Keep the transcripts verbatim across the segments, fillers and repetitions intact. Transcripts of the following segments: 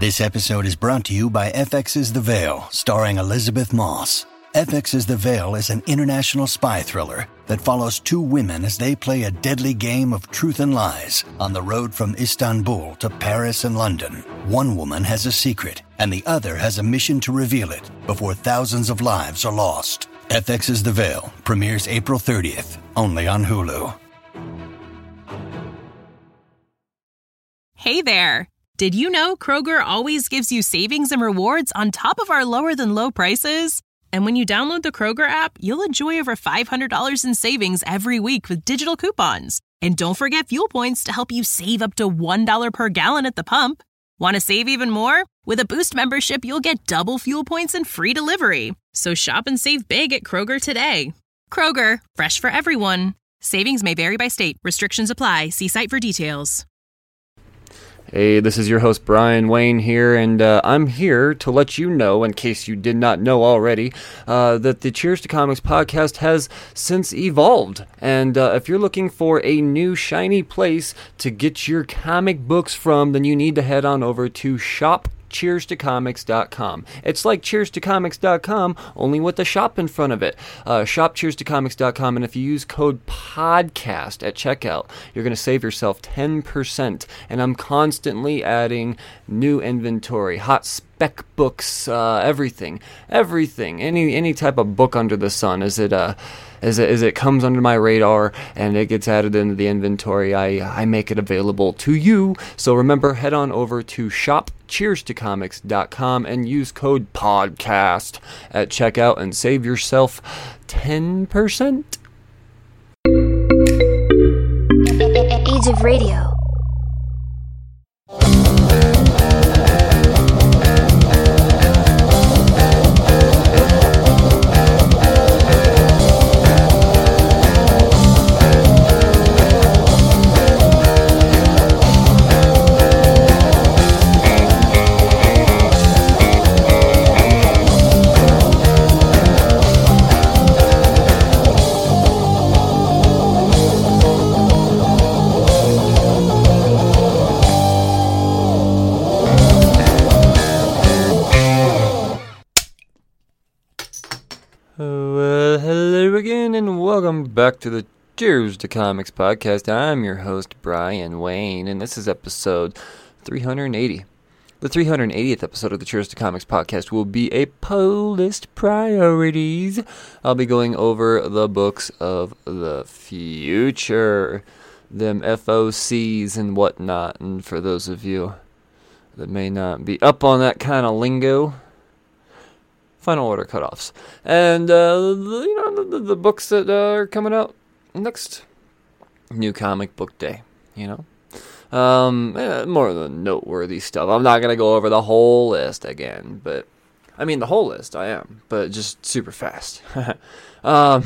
This episode is brought to you by F X's The Veil, starring Elizabeth Moss. F X's The Veil is an international spy thriller that follows two women as they play a deadly game of truth and lies on the road from Istanbul to Paris and London. One woman has a secret, and the other has a mission to reveal it before thousands of lives are lost. F X's The Veil premieres April thirtieth, only on Hulu. Hey there! Did you know Kroger always gives you savings and rewards on top of our lower-than-low prices? And when you download the Kroger app, you'll enjoy over five hundred dollars in savings every week with digital coupons. And don't forget fuel points to help you save up to one dollar per gallon at the pump. Want to save even more? With a Boost membership, you'll get double fuel points and free delivery. So shop and save big at Kroger today. Kroger, fresh for everyone. Savings may vary by state. Restrictions apply. See site for details. Hey, this is your host Brian Wayne here, and uh, I'm here to let you know, in case you did not know already, uh, that the Cheers to Comics podcast has since evolved. And uh, if you're looking for a new shiny place to get your comic books from, then you need to head on over to shop cheers to comics dot com. It's like cheers to comics dot com, only with the shop in front of it. Uh, shop cheers to comics dot com, and if you use code PODCAST at checkout, you're going to save yourself ten percent. And I'm constantly adding new inventory, hot spec books, uh, everything, everything, any any type of book under the sun. Is it uh As it, as it comes under my radar and it gets added into the inventory, I, I make it available to you. So remember, head on over to shop cheers to comics dot com and use code PODCAST at checkout and save yourself ten percent. Age of Radio. Well, hello again, and welcome back to the Cheers to Comics podcast. I'm your host, Brian Wayne, and this is episode three hundred eighty. The three hundred eightieth episode of the Cheers to Comics podcast will be a poll list priorities. I'll be going over the books of the future, them F O Cs and whatnot, and for those of you that may not be up on that kind of lingo, final order cutoffs, and uh, the, you know the, the books that uh, are coming out next. New Comic Book Day, you know, um, eh, more of the noteworthy stuff. I'm not gonna go over the whole list again, but I mean the whole list I am, but just super fast. um,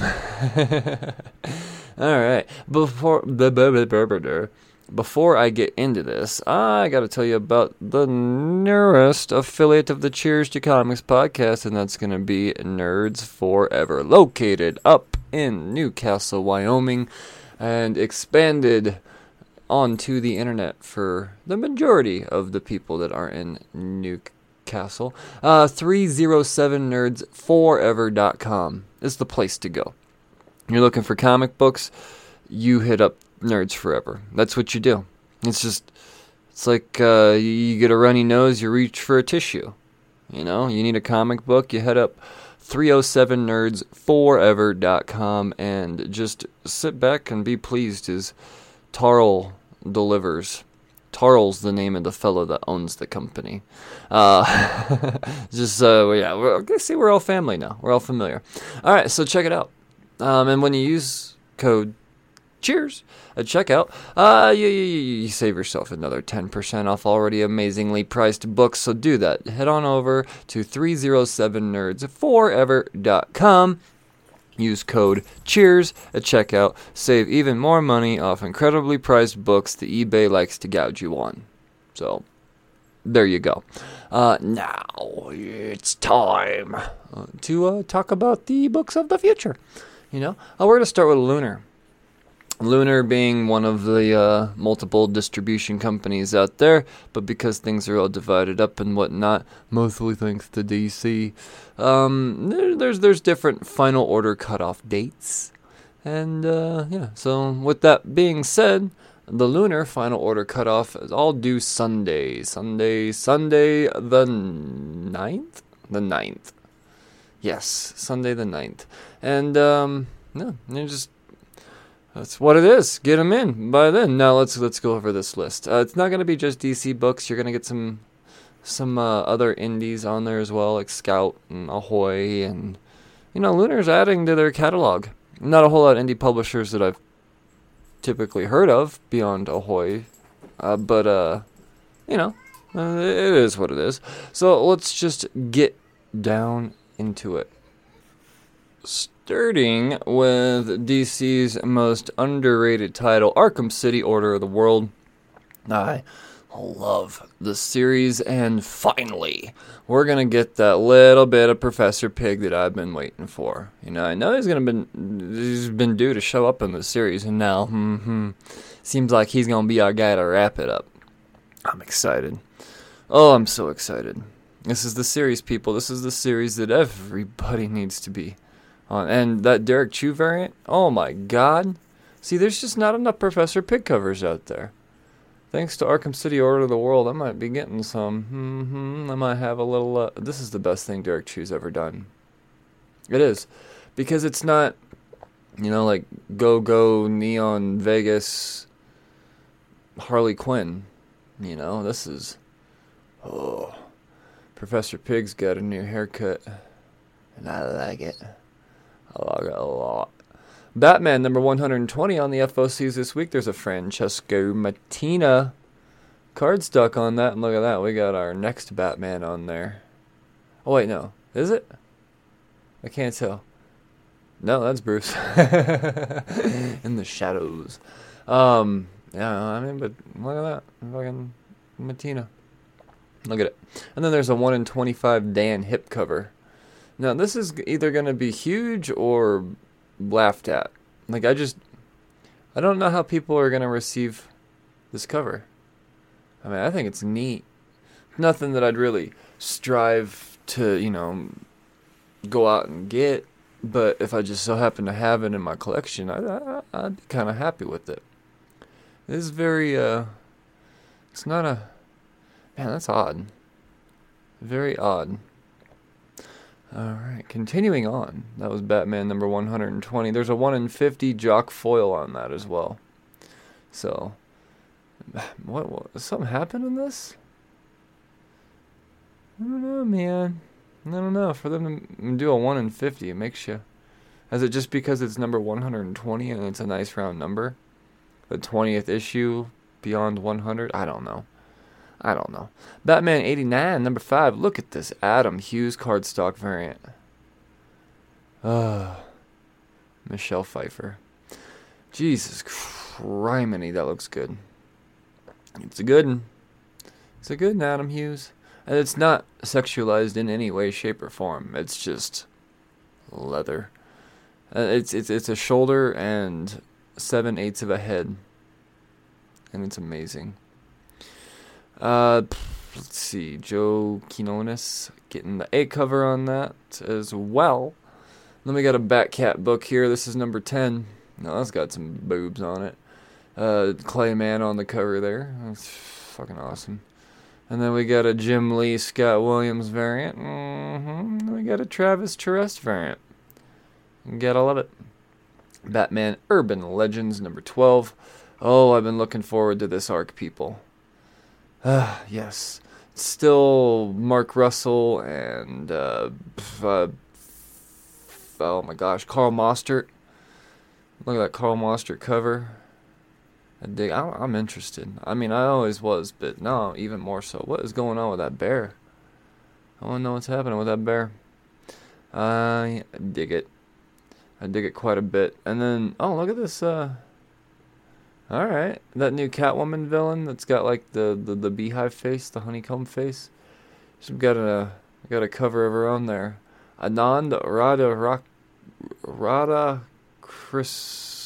all right, before the. Before I get into this, I got to tell you about the newest affiliate of the Cheers to Comics podcast, and that's going to be Nerds Forever, located up in Newcastle, Wyoming, and expanded onto the internet for the majority of the people that are in Newcastle. Uh, three oh seven nerds forever dot com is the place to go. You're looking for comic books, you hit up Nerds Forever. That's what you do. It's just, it's like uh, you get a runny nose, you reach for a tissue. You know, you need a comic book, you head up three oh seven nerds forever dot com and just sit back and be pleased as Tarl delivers. Tarl's the name of the fellow that owns the company. Uh, just, uh, yeah, we're, okay, see, we're all family now. We're all familiar. All right, so check it out. Um, and when you use code Cheers at checkout, uh, you, you, you save yourself another ten percent off already amazingly priced books, so do that. Head on over to three oh seven nerds forever dot com, use code Cheers at checkout, save even more money off incredibly priced books that eBay likes to gouge you on. So, there you go. Uh, now, it's time uh, to uh, talk about the books of the future. You know, uh, we're going to start with Lunar. Lunar being one of the uh, multiple distribution companies out there, but because things are all divided up and whatnot, mostly thanks to D C, um, there, there's there's different final order cutoff dates, and uh, yeah. So with that being said, the Lunar final order cutoff is all due Sunday, Sunday, Sunday the ninth, the ninth. Yes, Sunday the ninth, and um, no, you just. That's what it is. Get them in by then. Now let's let's go over this list. Uh, it's not going to be just D C books. You're going to get some some uh, other indies on there as well, like Scout and Ahoy, and you know, Lunar's adding to their catalog. Not a whole lot of indie publishers that I've typically heard of beyond Ahoy, uh, but uh, you know, uh, it is what it is. So let's just get down into it. Starting with D C's most underrated title, Arkham City Order of the World. I love the series, and finally, we're going to get that little bit of Professor Pig that I've been waiting for. You know, I know he's going to been he's been due to show up in the series, and now, hmm, seems like he's going to be our guy to wrap it up. I'm excited. Oh, I'm so excited. This is the series, people. This is the series that everybody needs to be on. And that Derek Chu variant, oh my god. See, there's just not enough Professor Pig covers out there. Thanks to Arkham City Order of the World, I might be getting some. Mm-hmm. I might have a little... Uh, this is the best thing Derek Chu's ever done. It is. Because it's not, you know, like Go Go, Neon, Vegas, Harley Quinn. You know, this is... Oh... Professor Pig's got a new haircut, and I like it. I like it a lot. Batman number one hundred twenty on the F O Cs this week. There's a Francesco Mattina cardstock on that, and look at that. We got our next Batman on there. Oh, wait, no. Is it? I can't tell. No, that's Bruce. In the shadows. Um, yeah, I mean, but look at that. Fucking Mattina. Look at it. And then there's a one in twenty-five Dan hip cover. Now, this is either going to be huge or laughed at. Like, I just... I don't know how people are going to receive this cover. I mean, I think it's neat. Nothing that I'd really strive to, you know, go out and get. But if I just so happen to have it in my collection, I, I, I'd be kind of happy with it. It is very... uh, It's not a... Man, that's odd. Very odd. Alright, continuing on. That was Batman number one hundred twenty. There's a one in fifty Jock foil on that as well. So, what, what something happened in this? I don't know, man. I don't know. For them to do a one in fifty, it makes you... Is it just because it's number one hundred twenty and it's a nice round number? The twentieth issue beyond one hundred? I don't know. I don't know. Batman eighty-nine, number five. Look at this Adam Hughes cardstock variant. Uh, Michelle Pfeiffer. Jesus criminy, that looks good. It's a good one. It's a good one, Adam Hughes. And it's not sexualized in any way, shape, or form. It's just leather. Uh, it's it's it's a shoulder and seven eighths of a head, and it's amazing. Uh, let's see, Joe Quinones getting the A cover on that as well. Then we got a Batcat book here. This is number ten. No, that's got some boobs on it. Uh, Clayman on the cover there. That's fucking awesome. And then we got a Jim Lee Scott Williams variant. Mm-hmm. We got a Travis Charest variant. You gotta love it. Batman Urban Legends number twelve. Oh, I've been looking forward to this arc, people. Ah, uh, yes. Still Mark Russell and, uh, uh, oh my gosh, Carl Mostert. Look at that Carl Mostert cover. I dig. I, I'm interested. I mean, I always was, but now even more so. What is going on with that bear? I want to know what's happening with that bear. I dig it. I dig it quite a bit. And then, oh, look at this, uh... Alright, that new Catwoman villain that's got like the, the, the beehive face, the honeycomb face. She's got a got a cover of her own there. Anand Radha Rock Radha Chris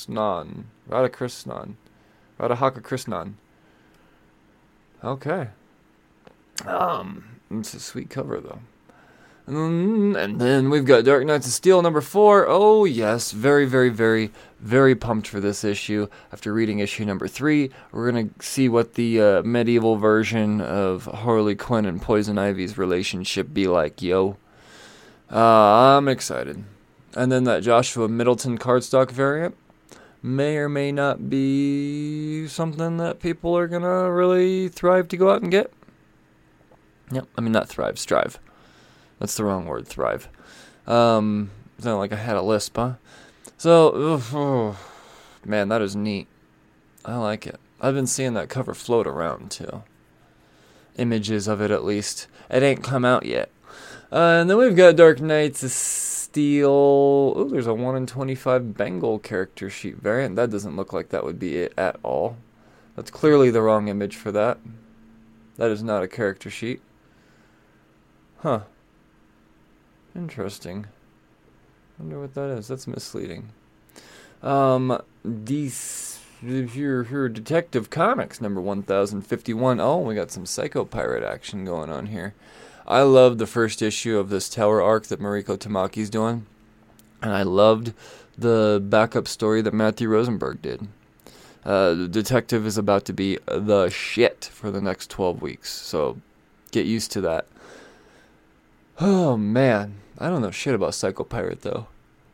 Krishnan. Radhakrishnan. Radhaka Krishnan. Okay. Um, it's a sweet cover, though. And then, and then we've got Dark Knights of Steel number four. Oh, yes. Very, very, very, very pumped for this issue. After reading issue number three, we're going to see what the uh, medieval version of Harley Quinn and Poison Ivy's relationship be like, yo. Uh, I'm excited. And then that Joshua Middleton cardstock variant may or may not be something that people are going to really thrive to go out and get. Yep, I mean, not thrive, strive. That's the wrong word, thrive. Um, sounded like I had a lisp, huh? So, oh, man, that is neat. I like it. I've been seeing that cover float around, too. Images of it, at least. It ain't come out yet. Uh, and then we've got Dark Knights of Steel. Oh, there's a one in twenty-five Bengal character sheet variant. That doesn't look like that would be it at all. That's clearly the wrong image for that. That is not a character sheet. Huh. Interesting. Wonder what that is. That's misleading. Um, these here, here, Detective Comics number one thousand fifty-one. Oh, we got some Psycho Pirate action going on here. I loved the first issue of this Tower arc that Mariko Tamaki's doing, and I loved the backup story that Matthew Rosenberg did. Uh, the Detective is about to be the shit for the next twelve weeks, so get used to that. Oh, man. I don't know shit about Psycho Pirate, though.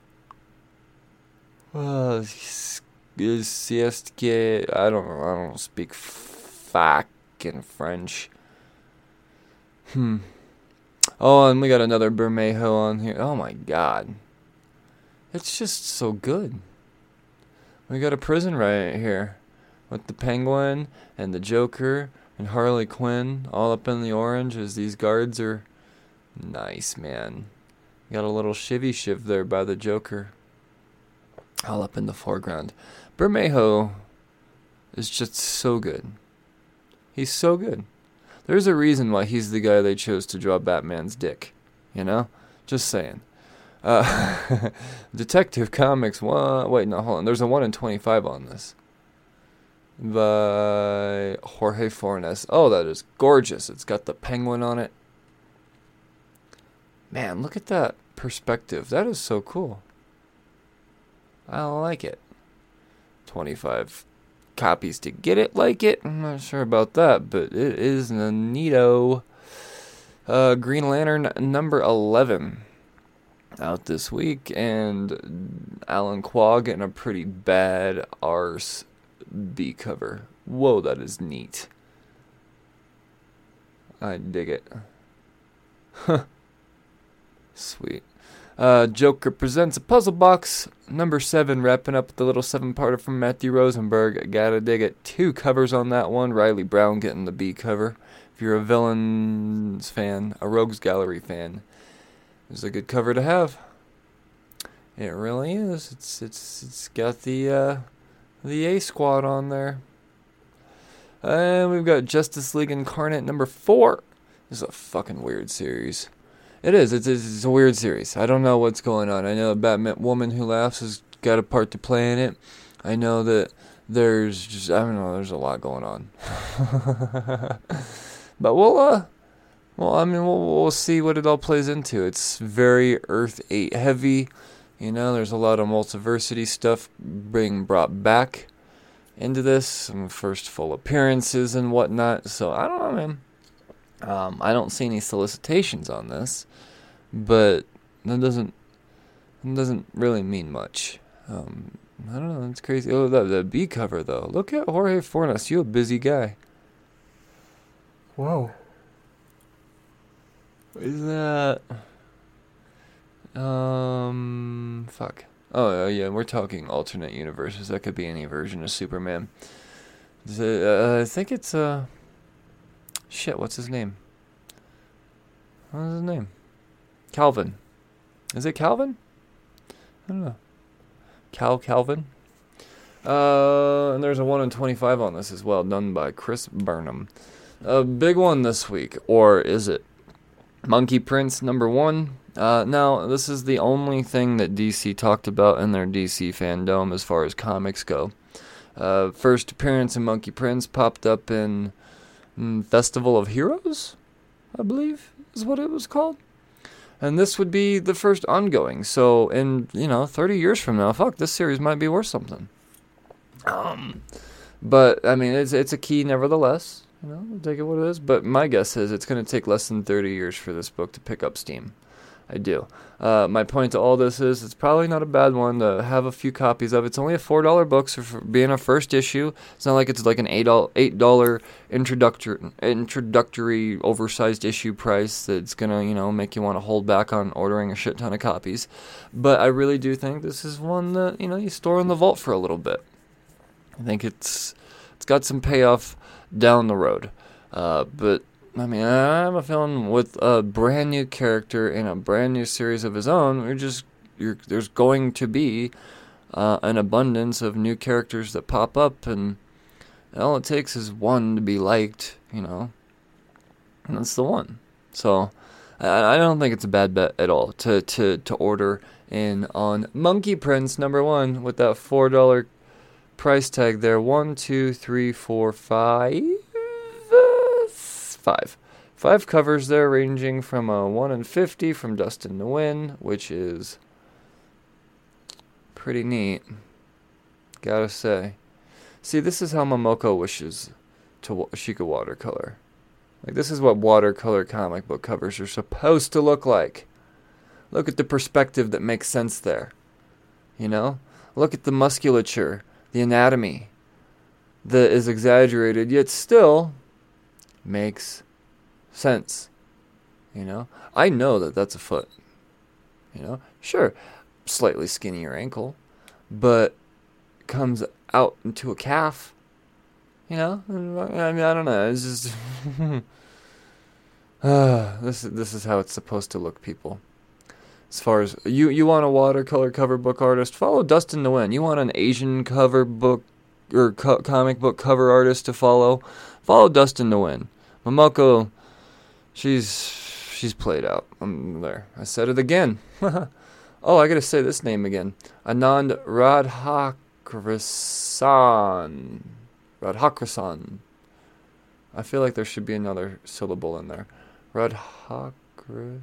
Uh, sieste, I don't know. I don't speak fucking French. Hmm. Oh, and we got another Bermejo on here. Oh, my God. It's just so good. We got a prison riot here with the Penguin and the Joker and Harley Quinn all up in the orange as these guards are... Nice, man. Got a little shivvy shiv there by the Joker. All up in the foreground. Bermejo is just so good. He's so good. There's a reason why he's the guy they chose to draw Batman's dick. You know? Just saying. Uh, Detective Comics one... Wait, no, hold on. There's a one in twenty-five on this. By Jorge Fornes. Oh, that is gorgeous. It's got the Penguin on it. Man, look at that perspective. That is so cool. I like it. twenty-five copies to get it like it. I'm not sure about that, but it is a neato. Uh, Green Lantern number eleven out this week, and Alan Quag in a pretty bad arse B cover. Whoa, that is neat. I dig it. Huh. Sweet. Uh, Joker Presents a Puzzle Box, number seven, wrapping up the little seven-parter from Matthew Rosenberg. Gotta dig it. Two covers on that one. Riley Brown getting the B cover. If you're a Villains fan, a Rogues Gallery fan, it's a good cover to have. It really is. It's it's it's got the uh, the A Squad on there. And we've got Justice League Incarnate number four. This is a fucking weird series. It is. It's, it's a weird series. I don't know what's going on. I know Batman Woman Who Laughs has got a part to play in it. I know that there's just, I don't know, there's a lot going on. But we'll, uh, well, I mean, we'll, we'll see what it all plays into. It's very Earth eight heavy. You know, there's a lot of multiversity stuff being brought back into this. Some first full appearances and whatnot. So, I don't know, man. Um, I don't see any solicitations on this, but that doesn't that doesn't really mean much. Um, I don't know. That's crazy. Oh, the, the B cover though. Look at Jorge Fornes. You a busy guy. Whoa. Is that? Um. Fuck. Oh yeah, we're talking alternate universes. That could be any version of Superman. Is it, uh, I think it's uh. Shit, what's his name? What's his name? Calvin. Is it Calvin? I don't know. Cal Calvin? Uh, and there's a one in twenty-five on this as well, done by Chris Burnham. A big one this week, or is it? Monkey Prince number one. Uh, now, this is the only thing that D C talked about in their D C fandom as far as comics go. Uh, first appearance of Monkey Prince popped up in mm, Festival of Heroes, I believe is what it was called. And this would be the first ongoing. So, in, you know, thirty years from now, fuck, this series might be worth something. Um, but, I mean, it's it's a key nevertheless. You know, I'll take it what it is. But my guess is it's going to take less than thirty years for this book to pick up steam. I do. Uh, my point to all this is it's probably not a bad one to have a few copies of. It's only a four dollar book, so for being a first issue, it's not like it's like an eight dollar introductory, introductory oversized issue price that's going to, you know, make you want to hold back on ordering a shit ton of copies. But I really do think this is one that, you know, you store in the vault for a little bit. I think it's it's got some payoff down the road. Uh, but I mean, I have a feeling with a brand new character in a brand new series of his own, we're just you're, there's going to be uh, an abundance of new characters that pop up, and all it takes is one to be liked, you know, and that's the one. So I, I don't think it's a bad bet at all to to to order in on Monkey Prince number one with that four dollar price tag there. One, two, three, four, five. Five. Five covers there, ranging from a one in fifty from Dust in the Wind, which is pretty neat, gotta say. See, this is how Momoko wishes to she could watercolor. Like, this is what watercolor comic book covers are supposed to look like. Look at the perspective that makes sense there. You know? Look at the musculature, the anatomy that is exaggerated, yet still makes sense. You know, I know that that's a foot. You know, sure, slightly skinnier ankle, but comes out into a calf. You know, I mean, I don't know. It's just uh, this. This is how it's supposed to look, people. As far as you, you want a watercolor cover book artist, follow Dust in the Wind. You want an Asian cover book or co- comic book cover artist to follow, follow Dust in the Wind. Momoko, she's she's played out. I'm there. I said it again. Oh, I gotta say this name again. Anand Radhakrishnan. Radhakrishnan. I feel like there should be another syllable in there. Radhakrishnan.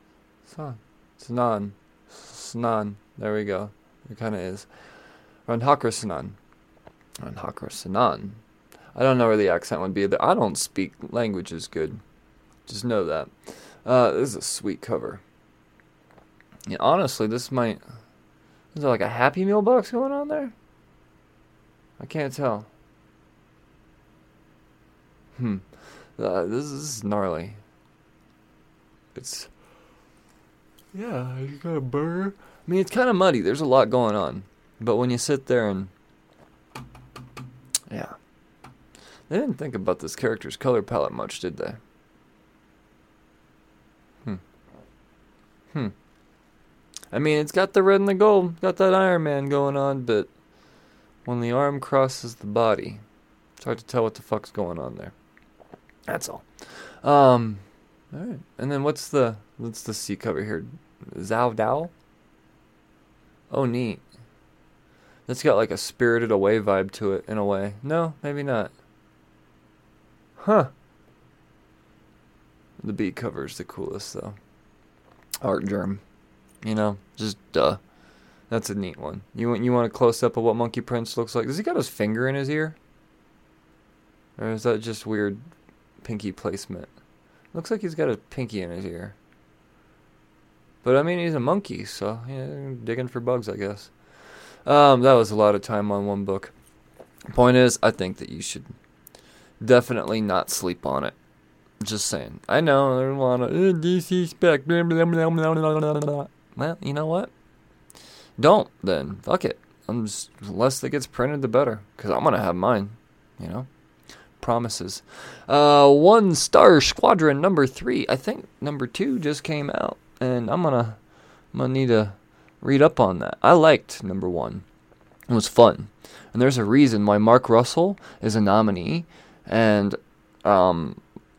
Snan. Snan. There we go. It kind of is. Radhakrishnan. Radhakrishnan. I don't know where the accent would be. I don't speak languages good. Just know that. Uh, this is a sweet cover. Yeah, honestly, this might... Is there like a Happy Meal box going on there? I can't tell. Hmm. Uh, this, this is gnarly. It's... Yeah, you got a burger? I mean, it's kind of muddy. There's a lot going on. But when you sit there and... Yeah. They didn't think about this character's color palette much, did they? Hmm. Hmm. I mean, it's got the red and the gold. Got that Iron Man going on, but when the arm crosses the body, it's hard to tell what the fuck's going on there. That's all. Um, alright. And then what's the, what's the C cover here? Zhao Dao? Oh, neat. That's got like a Spirited Away vibe to it, in a way. No, maybe not. Huh. The B cover's the coolest, though. Art Germ. You know, just duh. That's a neat one. You want you want a close-up of what Monkey Prince looks like? Does he got his finger in his ear? Or is that just weird pinky placement? Looks like he's got a pinky in his ear. But, I mean, he's a monkey, so, yeah, digging for bugs, I guess. Um, that was a lot of time on one book. Point is, I think that you should... definitely not sleep on it. Just saying. I know there's a lot of uh, D C spec. Blah, blah, blah, blah, blah, blah. Well, you know what? Don't then. Fuck it. I'm just, the less that gets printed, the better. Because I'm gonna have mine. You know. Promises. Uh, One Star Squadron number three. I think number two just came out, and I'm gonna, I'm gonna need to read up on that. I liked number one. It was fun, and there's a reason why Mark Russell is a nominee. And um,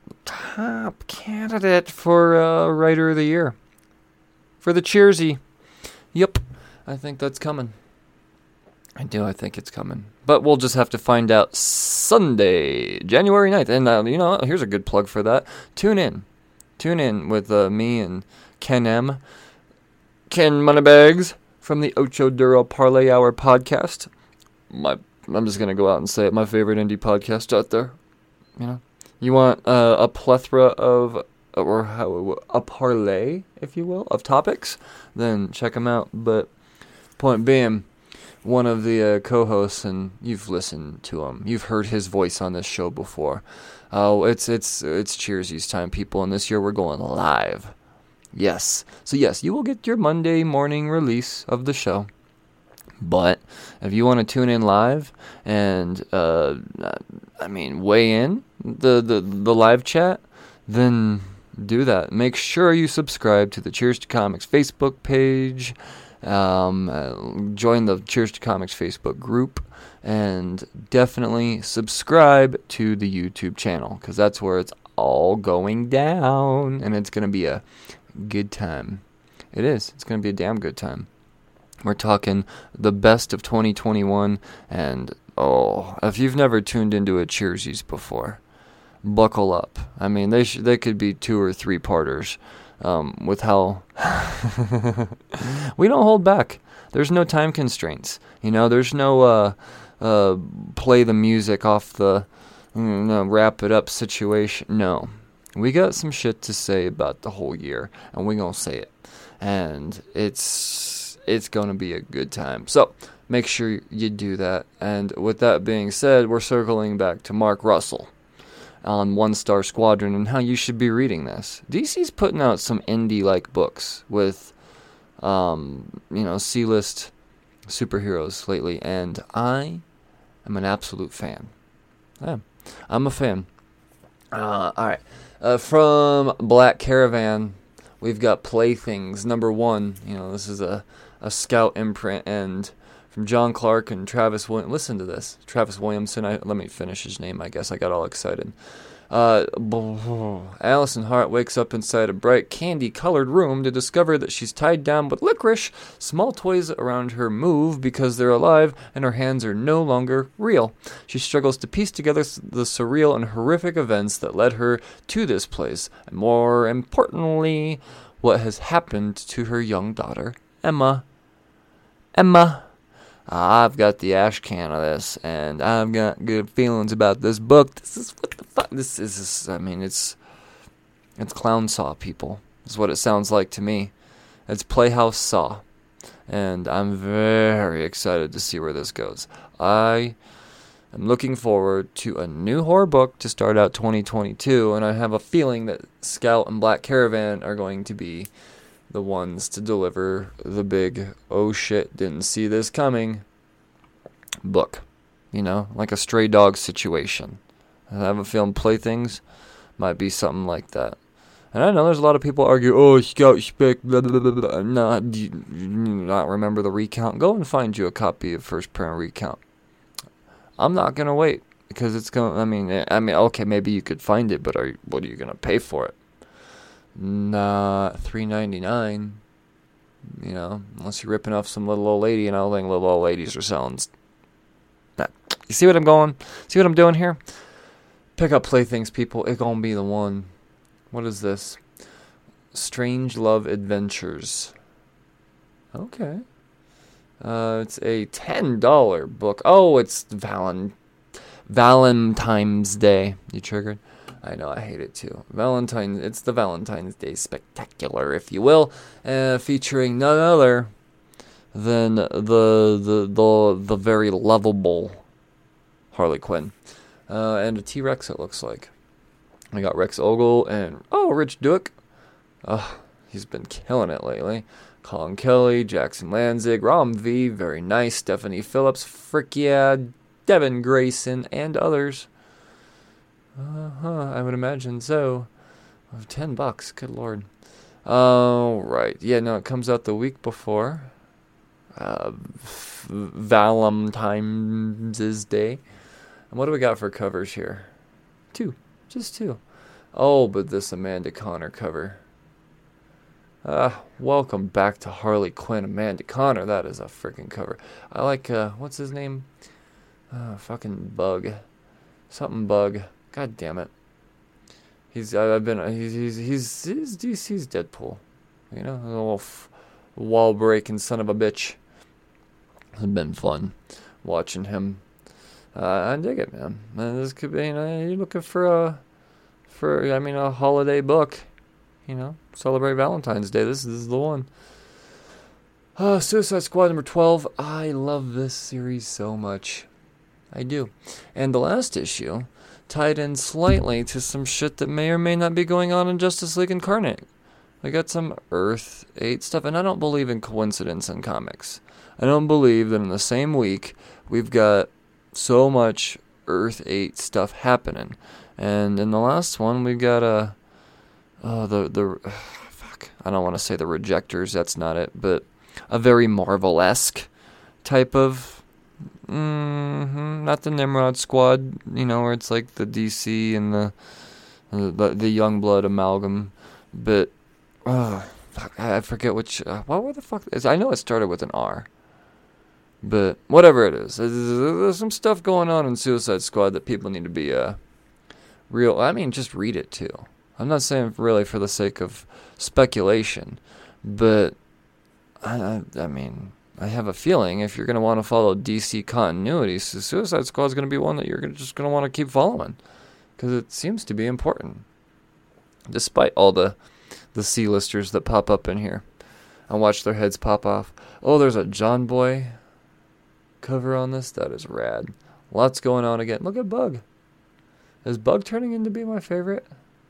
top candidate for uh, Writer of the Year. For the Cheersy. Yep, I think that's coming. I do, I think it's coming. But we'll just have to find out Sunday, January ninth. And, uh, you know, here's a good plug for that. Tune in. Tune in with uh, me and Ken M. Ken Moneybags from the Ocho Duro Parlay Hour podcast. My, I'm just going to go out and say it. My favorite indie podcast out there. You know, you want uh, a plethora of, or how, a parlay, if you will, of topics, then check them out. But point being, one of the uh, co-hosts, and you've listened to him, you've heard his voice on this show before. Oh, uh, it's it's it's Cheersy's time, people, and this year we're going live. Yes, so yes, you will get your Monday morning release of the show. But if you want to tune in live and, uh, I mean, weigh in the, the, the live chat, then do that. Make sure you subscribe to the Cheers to Comics Facebook page. Um, uh, join the Cheers to Comics Facebook group. And definitely subscribe to the YouTube channel, because that's where it's all going down. And it's going to be a good time. It is. It's going to be a damn good time. We're talking the best of twenty twenty-one, and, oh, if you've never tuned into a Cheersies before, buckle up. I mean, they sh- they could be two or three parters um, with how we don't hold back. There's no time constraints. You know, there's no uh, uh, play the music off the, you know, wrap it up situation. No. We got some shit to say about the whole year, and we're going to say it. And it's... It's going to be a good time. So, make sure you do that. And with that being said, we're circling back to Mark Russell on One Star Squadron and how you should be reading this. D C's putting out some indie-like books with, um, you know, C-list superheroes lately. And I am an absolute fan. Yeah, I'm a fan. Uh, all right. Uh, from Black Caravan, we've got Playthings, number one. You know, this is a... a Scout imprint, and from John Clark and Travis Williams. Listen to this. Travis Williamson. I, let me finish his name, I guess. I got all excited. Uh, Allison Hart wakes up inside a bright candy-colored room to discover that she's tied down with licorice. Small toys around her move because they're alive, and her hands are no longer real. She struggles to piece together the surreal and horrific events that led her to this place, and more importantly, what has happened to her young daughter, Emma. Emma. I've got the ash can of this, and I've got good feelings about this book. This is what the fuck. This is, this, I mean, it's, it's Clown Saw, people. Is what it sounds like to me. It's Playhouse Saw, and I'm very excited to see where this goes. I am looking forward to a new horror book to start out twenty twenty-two, and I have a feeling that Scout and Black Caravan are going to be the ones to deliver the big, oh shit, didn't see this coming book. You know, like a Stray Dog situation. I have a feeling Playthings might be something like that. And I know there's a lot of people argue, oh, Scout, Spec, blah, blah, blah, blah. No, do you not remember the recount? Go and find you a copy of First Parent Recount. I'm not going to wait, because it's going to, I mean, I mean, okay, maybe you could find it, but are, what are you going to pay for it? Nah, three ninety-nine. You know, unless you're ripping off some little old lady, and I don't think little old ladies are selling. Nah. You see what I'm going? See what I'm doing here? Pick up Playthings, people. It's gonna be the one. What is this? Strange Love Adventures. Okay. Uh, it's a ten dollar book. Oh, it's Valen- Valentine's Day. You triggered? I know, I hate it too. Valentine, it's the Valentine's Day Spectacular, if you will, uh, featuring none other than the the the the very lovable Harley Quinn, uh, and a T-Rex. It looks like. I got Rex Ogle and oh, Rich Duke. Oh, he's been killing it lately. Colin Kelly, Jackson Lanzig, Rom V, very nice. Stephanie Phillips, frick yeah, Devin Grayson, and others. Uh-huh, I would imagine so. Oh, ten bucks, good lord. Oh, uh, right. Yeah, no, it comes out the week before. Uh, Valentine's Day. And what do we got for covers here? Two. Just two. Oh, but this Amanda Connor cover. Ah, welcome back to Harley Quinn, Amanda Connor. That is a freaking cover. I like, uh, what's his name? Uh, fucking Bug. Something Bug. God damn it. He's, I've been, he's, he's, he's, he's D C's Deadpool. You know, a little f- wall breaking son of a bitch. It's been fun watching him. Uh, I dig it, man. Uh, this could be, you know, you're looking for a, for, I mean, a holiday book. You know, celebrate Valentine's Day. This, this is the one. Uh, Suicide Squad number twelve. I love this series so much. I do. And the last issue tied in slightly to some shit that may or may not be going on in Justice League Incarnate. We got some Earth eight stuff, and I don't believe in coincidence in comics. I don't believe that in the same week we've got so much Earth eight stuff happening. And in the last one, we've got a... Oh, the... the uh, fuck. I don't want to say the Rejectors, that's not it, but a very Marvel-esque type of... Mm-hmm, not the Nimrod Squad, you know, where it's like the D C and the the, the Youngblood amalgam, but... Uh, fuck, I forget which... Uh, what were the fuck... Is, I know it started with an R. But whatever it is, there's some stuff going on in Suicide Squad that people need to be uh, real. I mean, just read it too. I'm not saying really for the sake of speculation, but I, I, I mean, I have a feeling if you're going to want to follow D C continuity, so Suicide Squad is going to be one that you're just going to want to keep following because it seems to be important, despite all the the C-listers that pop up in here. I watch their heads pop off. Oh, there's a John Boy cover on this. That is rad. Lots going on again. Look at Bug. Is Bug turning into be my favorite?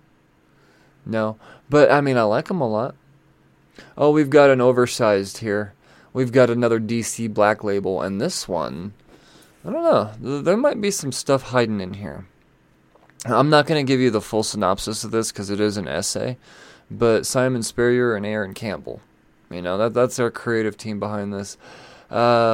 No. But, I mean, I like him a lot. Oh, we've got an oversized here. We've got another D C Black Label. And this one, I don't know. There might be some stuff hiding in here. I'm not going to give you the full synopsis of this because it is an essay. But Simon Spurrier and Aaron Campbell. You know, that that's our creative team behind this. Uh...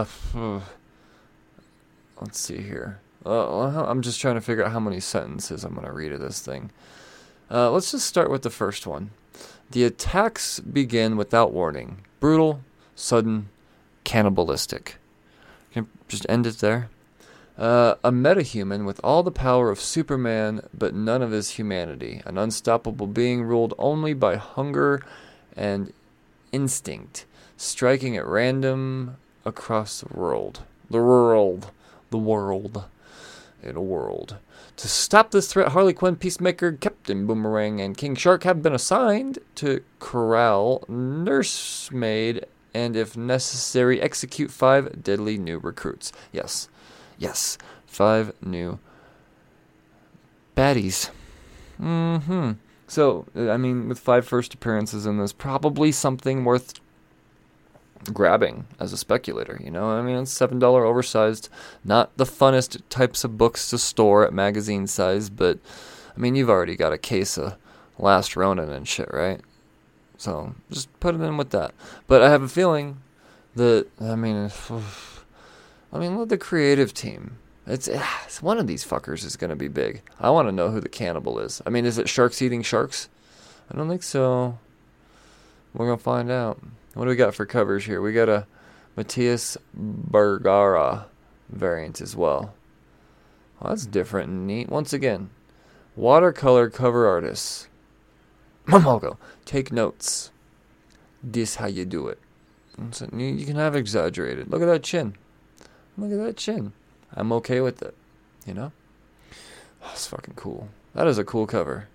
Let's see here. Uh, I'm just trying to figure out how many sentences I'm going to read of this thing. Uh, let's just start with the first one. The attacks begin without warning. Brutal, sudden, cannibalistic. Can I just end it there? Uh, a metahuman with all the power of Superman, but none of his humanity. An unstoppable being ruled only by hunger and instinct, striking at random across the world. The world. The world. In a world. To stop this threat, Harley Quinn, Peacemaker, Captain Boomerang, and King Shark have been assigned to corral, nursemaid, and if necessary, execute five deadly new recruits. Yes. Yes. Five new baddies. Mm-hmm. So, I mean, with five first appearances in this, probably something worth grabbing as a speculator, you know? I mean, it's seven dollars oversized, not the funnest types of books to store at magazine size, but, I mean, you've already got a case of Last Ronin and shit, right? So, just put it in with that. But I have a feeling that, I mean, I mean, look at the creative team. It's, it's one of these fuckers is going to be big. I want to know who the cannibal is. I mean, is it sharks eating sharks? I don't think so. We're going to find out. What do we got for covers here? We got a Matthias Bergara variant as well. Well, that's different and neat. Once again, watercolor cover artists. Mamalgo, take notes. This how you do it. So you can have exaggerated. Look at that chin. Look at that chin. I'm okay with it. You know? Oh, it's fucking cool. That is a cool cover.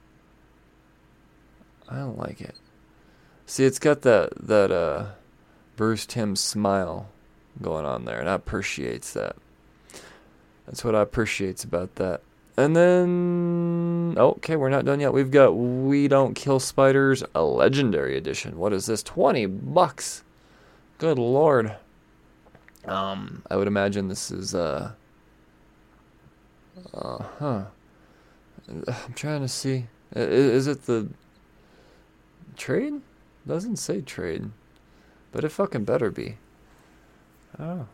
I don't like it. See, it's got that, that uh, Bruce Timm smile going on there, and I appreciates that. That's what I appreciates about that. And then, oh, okay, we're not done yet. We've got We Don't Kill Spiders, a Legendary Edition. What is this? twenty bucks. Good Lord. Um, I would imagine this is, uh, uh, huh. I'm trying to see. Is it the trade? Doesn't say trade, but it fucking better be. Oh.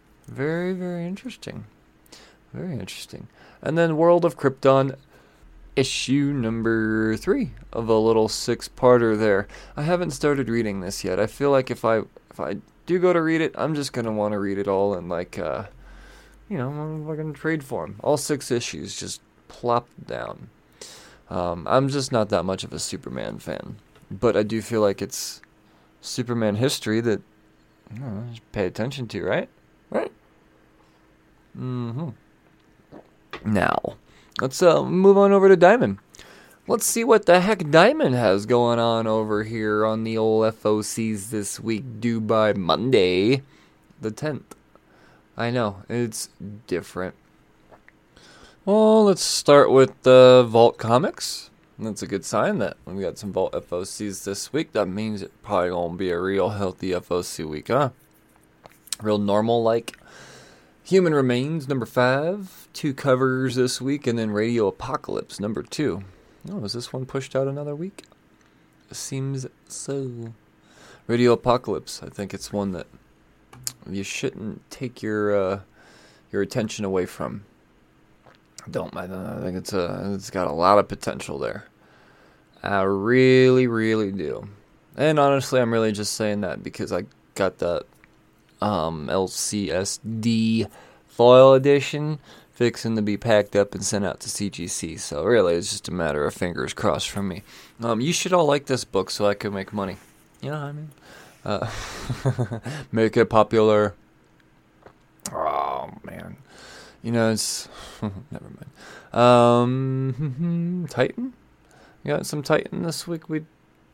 Very, very interesting. Very interesting. And then World of Krypton issue number three of a little six-parter there. I haven't started reading this yet. I feel like if I if I do go to read it, I'm just gonna want to read it all in like uh, you know, like in trade form. All six issues just plopped down. Um, I'm just not that much of a Superman fan, but I do feel like it's Superman history that I don't know, just pay attention to, right? Right? Mm-hmm. Now, let's uh, move on over to Diamond. Let's see what the heck Diamond has going on over here on the old F O Cs this week, due by Monday, the tenth. I know, it's different. Well, let's start with the uh, Vault Comics. That's a good sign that we got some Vault F O Cs this week. That means it probably gonna be a real healthy F O C week, huh? Real normal, like Human Remains, number five. Two covers this week, and then Radio Apocalypse, number two. Oh, is this one pushed out another week? It seems so. Radio Apocalypse, I think it's one that you shouldn't take your uh, your attention away from. Don't mind. I think it's a, it's got a lot of potential there. I really, really do. And honestly, I'm really just saying that because I got that um, L C S D foil edition fixing to be packed up and sent out to C G C. So really, it's just a matter of fingers crossed from me. Um, you should all like this book so I can make money. You know what I mean? Uh, make it popular. Oh, man. You know, it's... never mind. Um, Titan? You got some Titan this week? We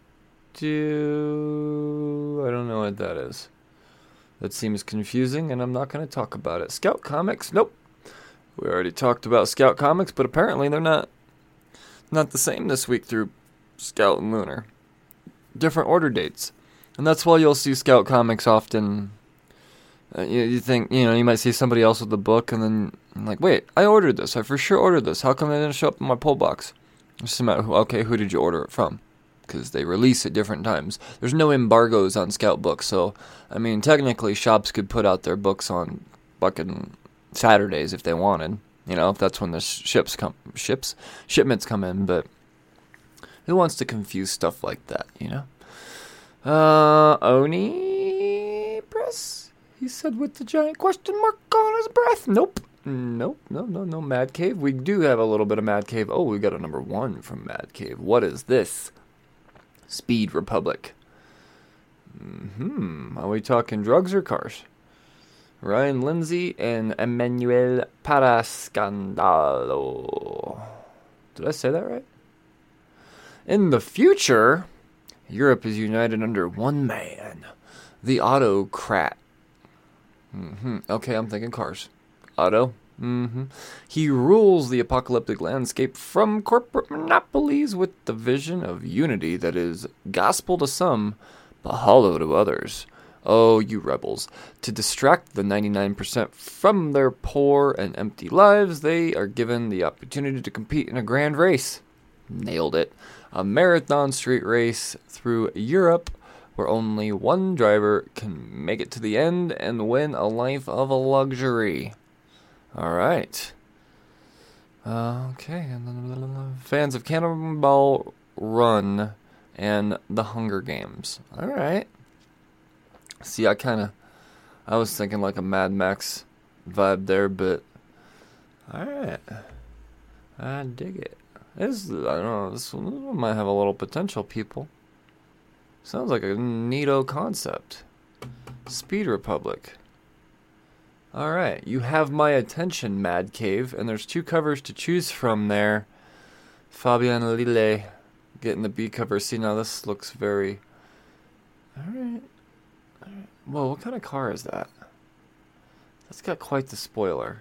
do... I don't know what that is. That seems confusing, and I'm not going to talk about it. Scout Comics? Nope. We already talked about Scout Comics, but apparently they're not not the same this week through Scout and Lunar. Different order dates. And that's why you'll see Scout Comics often... Uh, you, you think, you know, you might see somebody else with the book, and then, I'm like, wait, I ordered this. I for sure ordered this. How come it didn't show up in my pull box? It's just a matter of, okay, who did you order it from? Because they release at different times. There's no embargoes on Scout books, so, I mean, technically, shops could put out their books on fucking Saturdays if they wanted. You know, if that's when the ships come, ships? Shipments come in, but who wants to confuse stuff like that, you know? Uh, Oni Press? He said with the giant question mark on his breath. Nope. Nope. No, no, no. Mad Cave. We do have a little bit of Mad Cave. Oh, we got a number one from Mad Cave. What is this? Speed Republic. Hmm. Are we talking drugs or cars? Ryan Lindsay and Emmanuel Parascandalo. Did I say that right? In the future, Europe is united under one man, the Autocrat. Mm-hmm. Okay, I'm thinking cars. Otto. Mm-hmm. He rules the apocalyptic landscape from corporate monopolies with the vision of unity that is gospel to some, but hollow to others. Oh, you rebels. To distract the ninety-nine percent from their poor and empty lives, they are given the opportunity to compete in a grand race. Nailed it. A marathon street race through Europe, where only one driver can make it to the end and win a life of luxury. All right. Uh, okay. Fans of Cannonball Run and The Hunger Games. All right. See, I kind of, I was thinking like a Mad Max vibe there, but all right. I dig it. This, I don't know, this one, this one might have a little potential, people. Sounds like a neato concept. Speed Republic. Alright, you have my attention, Mad Cave, and there's two covers to choose from there. Fabian Lille getting the B cover. See, now this looks very... Alright. All right. Whoa, what kind of car is that? That's got quite the spoiler.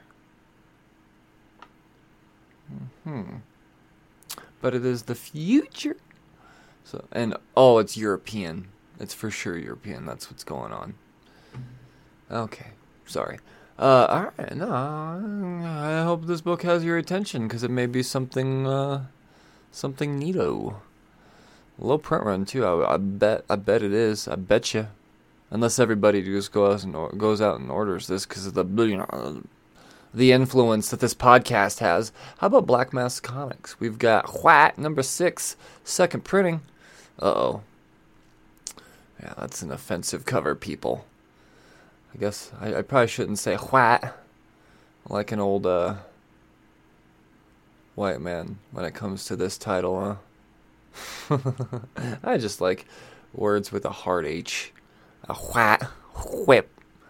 Hmm. But it is the future. So and oh, it's European. It's for sure European. That's what's going on. Okay, sorry. Uh, all right. No, I hope this book has your attention because it may be something, uh, something neato. Low print run too. I, I bet. I bet it is. I bet you. Unless everybody just goes and or, goes out and orders this because of the you know, the influence that this podcast has. How about Black Mask Comics? We've got What, number six, second printing. Uh-oh. Yeah, that's an offensive cover, people. I guess I, I probably shouldn't say What like an old uh, white man when it comes to this title, huh? I just like words with a hard H. A What, whip,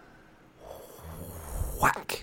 whack.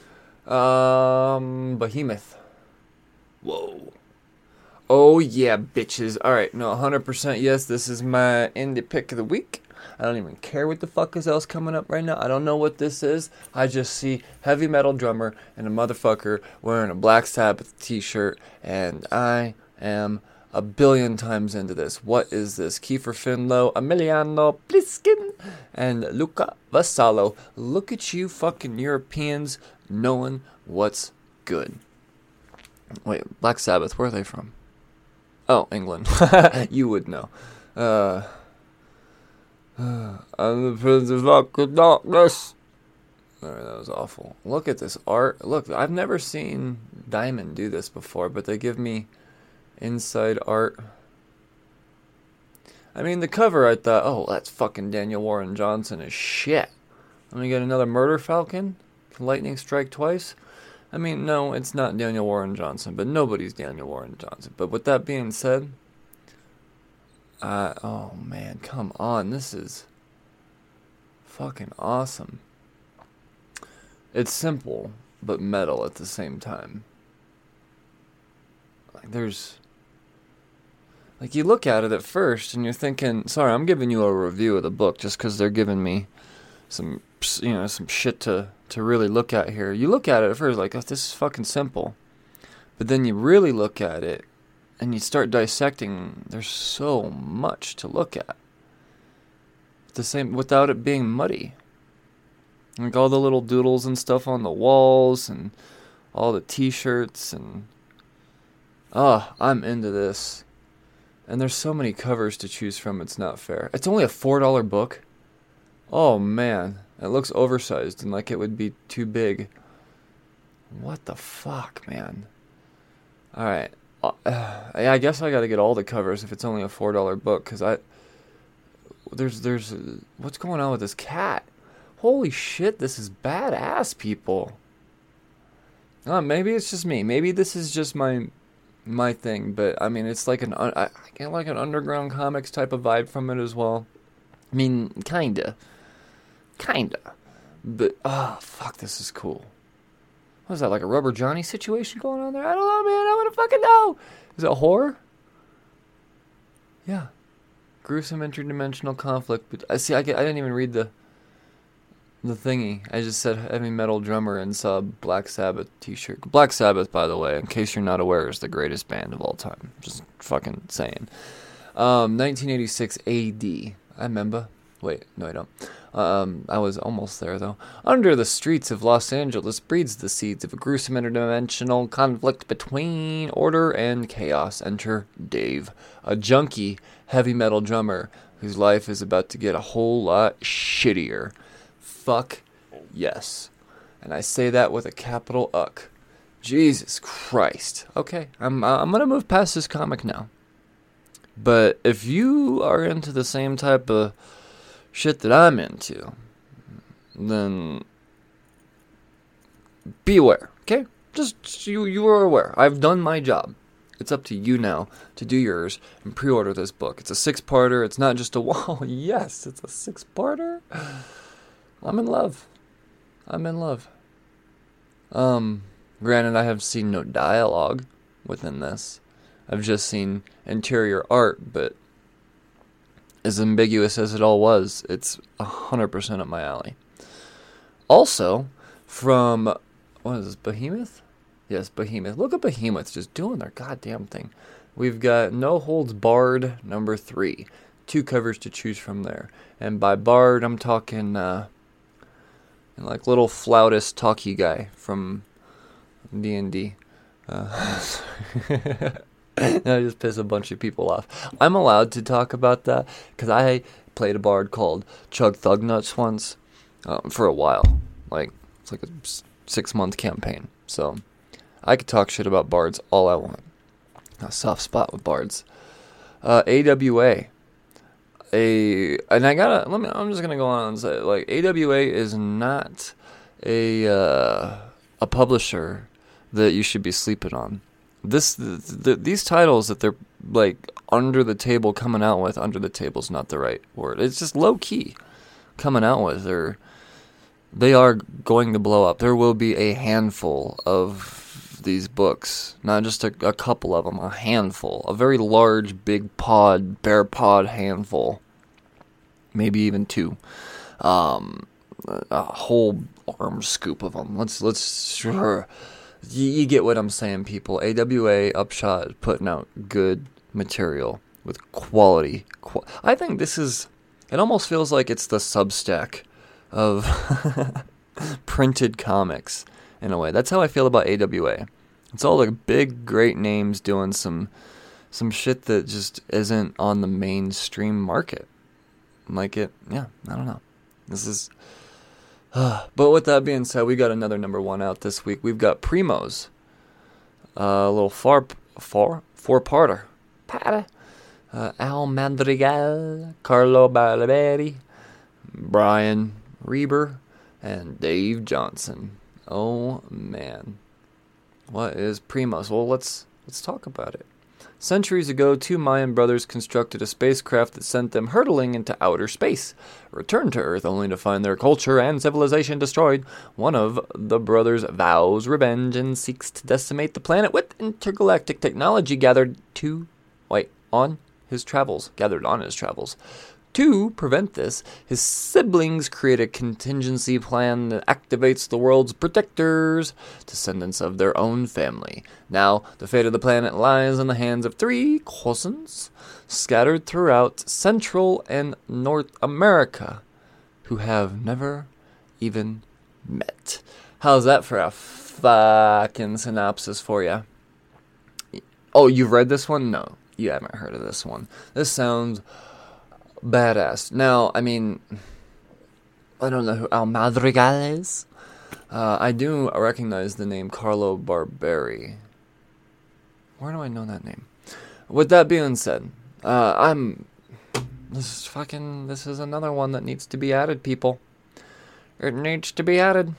Um, Behemoth. Whoa. Oh, yeah, bitches. Alright, no, one hundred percent yes, this is my indie pick of the week. I don't even care what the fuck is else coming up right now. I don't know what this is. I just see heavy metal drummer and a motherfucker wearing a Black Sabbath t-shirt, and I am a billion times into this. What is this? Kiefer Finlow, Emiliano Pliskin, and Luca Vassallo. Look at you fucking Europeans knowing what's good. Wait, Black Sabbath, where are they from? Oh, England. You would know. Uh, uh, I'm the Prince of Fucking Darkness. Alright, that was awful. Look at this art. Look, I've never seen Diamond do this before, but they give me inside art. I mean, the cover, I thought, oh, that's fucking Daniel Warren Johnson is shit. Let me get another Murder Falcon. Can lightning strike twice? I mean, no, it's not Daniel Warren Johnson, but nobody's Daniel Warren Johnson. But with that being said, uh, oh man, come on, this is fucking awesome. It's simple, but metal at the same time. Like, there's, like, you look at it at first, and you're thinking, sorry, I'm giving you a review of the book just because they're giving me some, you know, some shit to, to really look at here. You look at it at first like, oh, this is fucking simple. But then you really look at it, and you start dissecting. There's so much to look at. The same, without it being muddy. Like all the little doodles and stuff on the walls, and all the t-shirts, and oh, I'm into this. And there's so many covers to choose from, it's not fair. It's only a four dollar book. Oh man, it looks oversized and like it would be too big. What the fuck, man? Alright, uh, I guess I gotta get all the covers if it's only a four dollar book, because I... There's, there's... What's going on with this cat? Holy shit, this is badass, people. Uh, maybe it's just me. Maybe this is just my my thing, but I mean, it's like an... I, I get like an underground comics type of vibe from it as well. I mean, kinda. Kinda. But, oh, fuck, this is cool. What is that, like a Rubber Johnny situation going on there? I don't know, man. I want to fucking know. Is it horror? Yeah. Gruesome interdimensional conflict. But I see, I, get, I didn't even read the the thingy. I just said heavy metal drummer and saw Black Sabbath t-shirt. Black Sabbath, by the way, in case you're not aware, is the greatest band of all time. Just fucking saying. Um, nineteen eighty-six A D. I remember. Wait, no I don't. Um, I was almost there, though. Under the streets of Los Angeles breeds the seeds of a gruesome interdimensional conflict between order and chaos. Enter Dave, a junkie heavy metal drummer whose life is about to get a whole lot shittier. Fuck yes. And I say that with a capital Uck. Jesus Christ. Okay, I'm, I'm gonna move past this comic now. But if you are into the same type of shit that I'm into, then be aware, okay? Just, you you are aware. I've done my job. It's up to you now to do yours and pre-order this book. It's a six-parter. It's not just a wall. Yes, it's a six-parter. I'm in love. I'm in love. Um, granted, I have seen no dialogue within this. I've just seen interior art, but as ambiguous as it all was, it's one hundred percent up my alley. Also, from, what is this, Behemoth? Yes, Behemoth. Look at Behemoth just doing their goddamn thing. We've got No Holds Barred number three. Two covers to choose from there. And by barred, I'm talking, uh, like little flautist talkie guy from D and D. Uh, I just piss a bunch of people off. I'm allowed to talk about that because I played a bard called Chug Thugnuts once um, for a while. Like, it's like a six-month campaign. So I could talk shit about Bards all I want. A soft spot with Bards. Uh, A W A. A and I gotta let me. I'm just gonna go on and say, like, A W A is not a uh, a publisher that you should be sleeping on. This the, the, these titles that they're like under the table coming out with. Under the table is not the right word. It's just low key coming out with. They're they are going to blow up. There will be a handful of these books, not just a, a couple of them, a handful, a very large, big pod, bear pod handful, maybe even two, um, a whole arm scoop of them. Let's let's sure you, you get what I'm saying, people. A W A Upshot is putting out good material with quality. Qu- I think this is. It almost feels like it's the Substack of printed comics. In a way, that's how I feel about A W A. It's all like big, great names doing some some shit that just isn't on the mainstream market. Like it, yeah, I don't know. This is. Uh, but with that being said, we got another number one out this week. We've got Primos, uh, a little far, far, four-parter. Parter. Uh, Al Madrigal, Carlo Barberi, Brian Reber, and Dave Johnson. Oh man, what is Primos? Well, let's let's talk about it. Centuries ago, two Mayan brothers constructed a spacecraft that sent them hurtling into outer space, returned to Earth only to find their culture and civilization destroyed. One of the brothers vows revenge and seeks to decimate the planet with intergalactic technology gathered to wait on his travels. Gathered on his travels. To prevent this, his siblings create a contingency plan that activates the world's protectors, descendants of their own family. Now, the fate of the planet lies in the hands of three cousins scattered throughout Central and North America who have never even met. How's that for a fucking synopsis for you? Oh, you've read this one? No, you haven't heard of this one. This sounds badass. Now, I mean, I don't know who Al Madrigal is. Uh, I do recognize the name Carlo Barberi. Where do I know that name? With that being said, uh, I'm... This is fucking... This is another one that needs to be added, people. It needs to be added.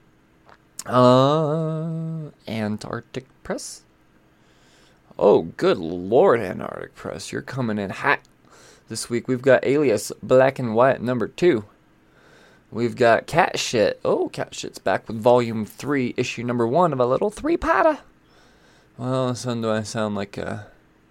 Uh, Antarctic Press? Oh, good lord, Antarctic Press. You're coming in hot. This week we've got Alias Black and White number two. We've got Cat Shit. Oh, Cat Shit's back with volume three, issue number one of a little three-potter. Well, son, do I sound like a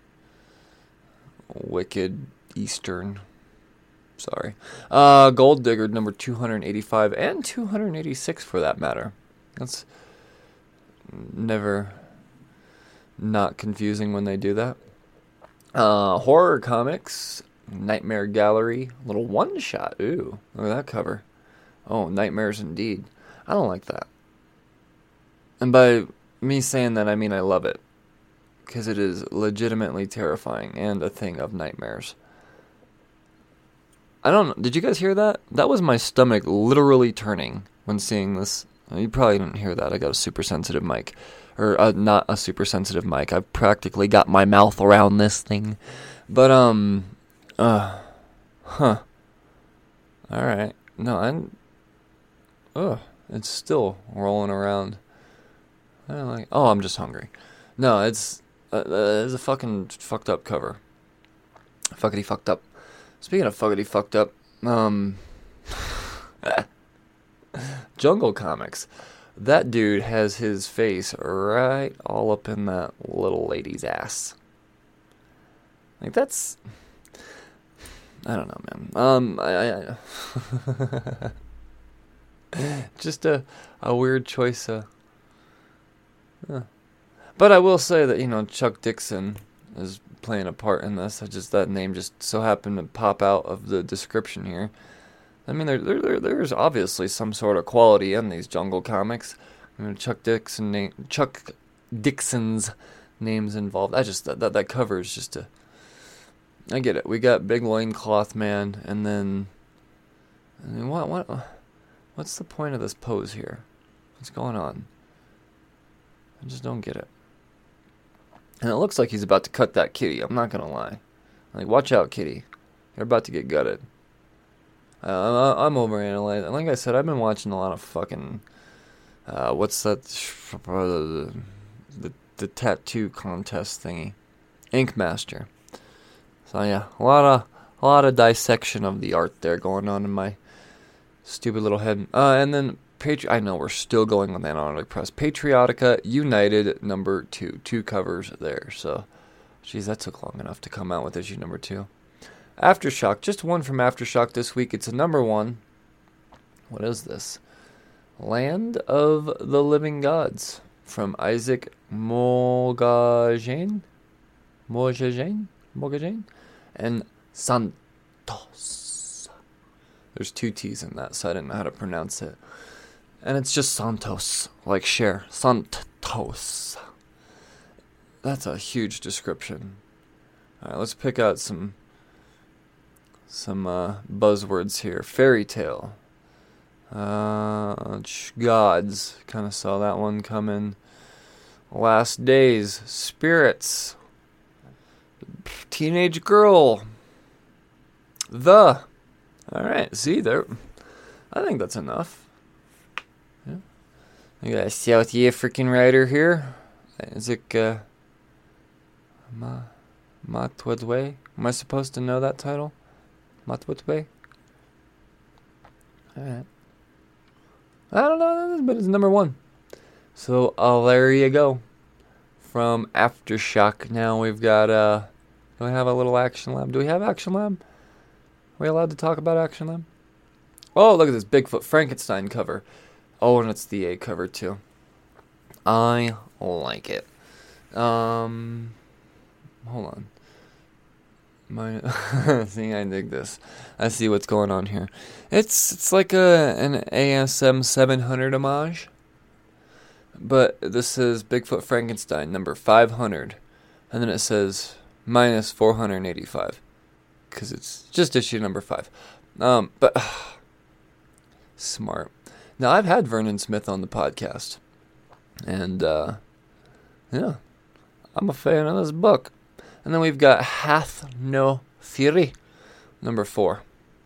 wicked Eastern? Sorry. Uh, Gold Digger number two eighty-five and two eighty-six for that matter. That's never not confusing when they do that. Uh, horror comics. Nightmare Gallery, little one shot. Ooh, look at that cover. Oh, nightmares indeed. I don't like that. And by me saying that, I mean I love it. Because it is legitimately terrifying and a thing of nightmares. I don't know. Did you guys hear that? That was my stomach literally turning when seeing this. You probably didn't hear that. I got a super sensitive mic. Or uh, not a super sensitive mic. I've practically got my mouth around this thing. But, um... Uh, huh. Alright. No, I'm... Ugh. It's still rolling around. I don't like... Oh, I'm just hungry. No, it's... Uh, uh, it's a fucking fucked up cover. Fuckity fucked up. Speaking of fuckity fucked up, um... Jungle Comics. That dude has his face right all up in that little lady's ass. Like, that's... I don't know, man. Um, I, I just a a weird choice. Uh, uh. But I will say that, you know, Chuck Dixon is playing a part in this. I just that name just so happened to pop out of the description here. I mean, there, there, there there's obviously some sort of quality in these Jungle Comics. I mean, Chuck Dixon name, Chuck Dixon's name's involved. I just that that, that cover is just a. I get it. We got Big Loincloth Man, and then, and then what? What? What's the point of this pose here? What's going on? I just don't get it. And it looks like he's about to cut that kitty. I'm not going to lie. Like, watch out, kitty. You're about to get gutted. Uh, I'm overanalyzing. Like I said, I've been watching a lot of fucking... Uh, what's that? The, the, the tattoo contest thingy. Ink Master. So, yeah. A lot of, a lot of dissection of the art there going on in my stupid little head. Uh, and then... Patri- I know we're still going on the Antarctic Press. Patriotica United number two. Two covers there. So, geez, that took long enough to come out with issue number two. Aftershock. Just one from Aftershock this week. It's a number one. What is this? Land of the Living Gods from Isaac Mogajane? Mogajane? Mogajane? And Santos. There's two T's in that, so I didn't know how to pronounce it. And it's just Santos, like Cher. Santos. That's a huge description. All right, let's pick out some some uh, buzzwords here. Fairy tale. Uh, gods. Kind of saw that one coming. Last days. Spirits. Teenage girl. The. All right, see there. I think that's enough. We got a South African writer here. Is it uh, Ma Matwedwe? Am I supposed to know that title? Matwedwe? Alright. I don't know, but it's number one. So, uh, there you go. From Aftershock. Now we've got, uh, do we have a little Action Lab? Do we have Action Lab? Are we allowed to talk about Action Lab? Oh, look at this Bigfoot Frankenstein cover. Oh, and it's the A cover, too. I like it. Um, hold on. My, see, I dig this. I see what's going on here. It's it's like a an A S M seven hundred homage. But this is Bigfoot Frankenstein, number five hundred. And then it says minus four hundred eighty-five. Because it's just issue number five. Um, but, uh, smart. Now, I've had Vernon Smith on the podcast, and, uh, yeah, I'm a fan of this book. And then we've got Hath No Fury, number four.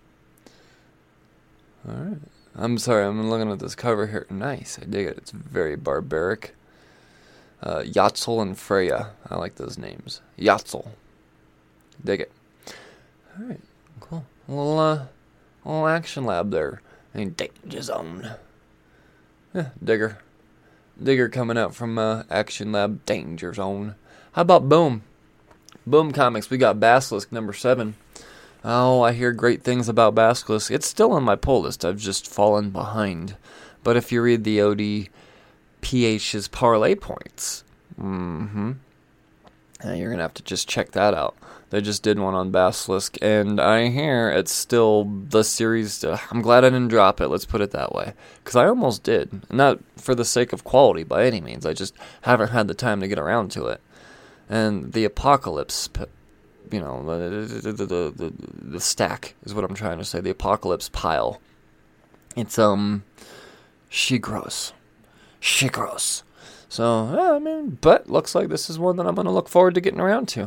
All right. I'm sorry, I'm looking at this cover here. Nice, I dig it. It's very barbaric. Uh, Yatzel and Freya. I like those names. Yatzel. Dig it. All right, cool. A little, uh, little Action Lab there. I mean, Danger Zone. Yeah, Digger. Digger coming out from uh, Action Lab Danger Zone. How about Boom? Boom Comics. We got Basilisk number seven. Oh, I hear great things about Basilisk. It's still on my pull list. I've just fallen behind. But if you read the O D P H's parlay points, mm-hmm, you're going to have to just check that out. They just did one on Basilisk, and I hear it's still the series. Uh, I'm glad I didn't drop it, let's put it that way. Because I almost did. Not for the sake of quality by any means. I just haven't had the time to get around to it. And the Apocalypse, you know, the, the, the, the, the stack is what I'm trying to say. The Apocalypse pile. It's, um, Shigros. Shigros. So, yeah, I mean, but looks like this is one that I'm going to look forward to getting around to.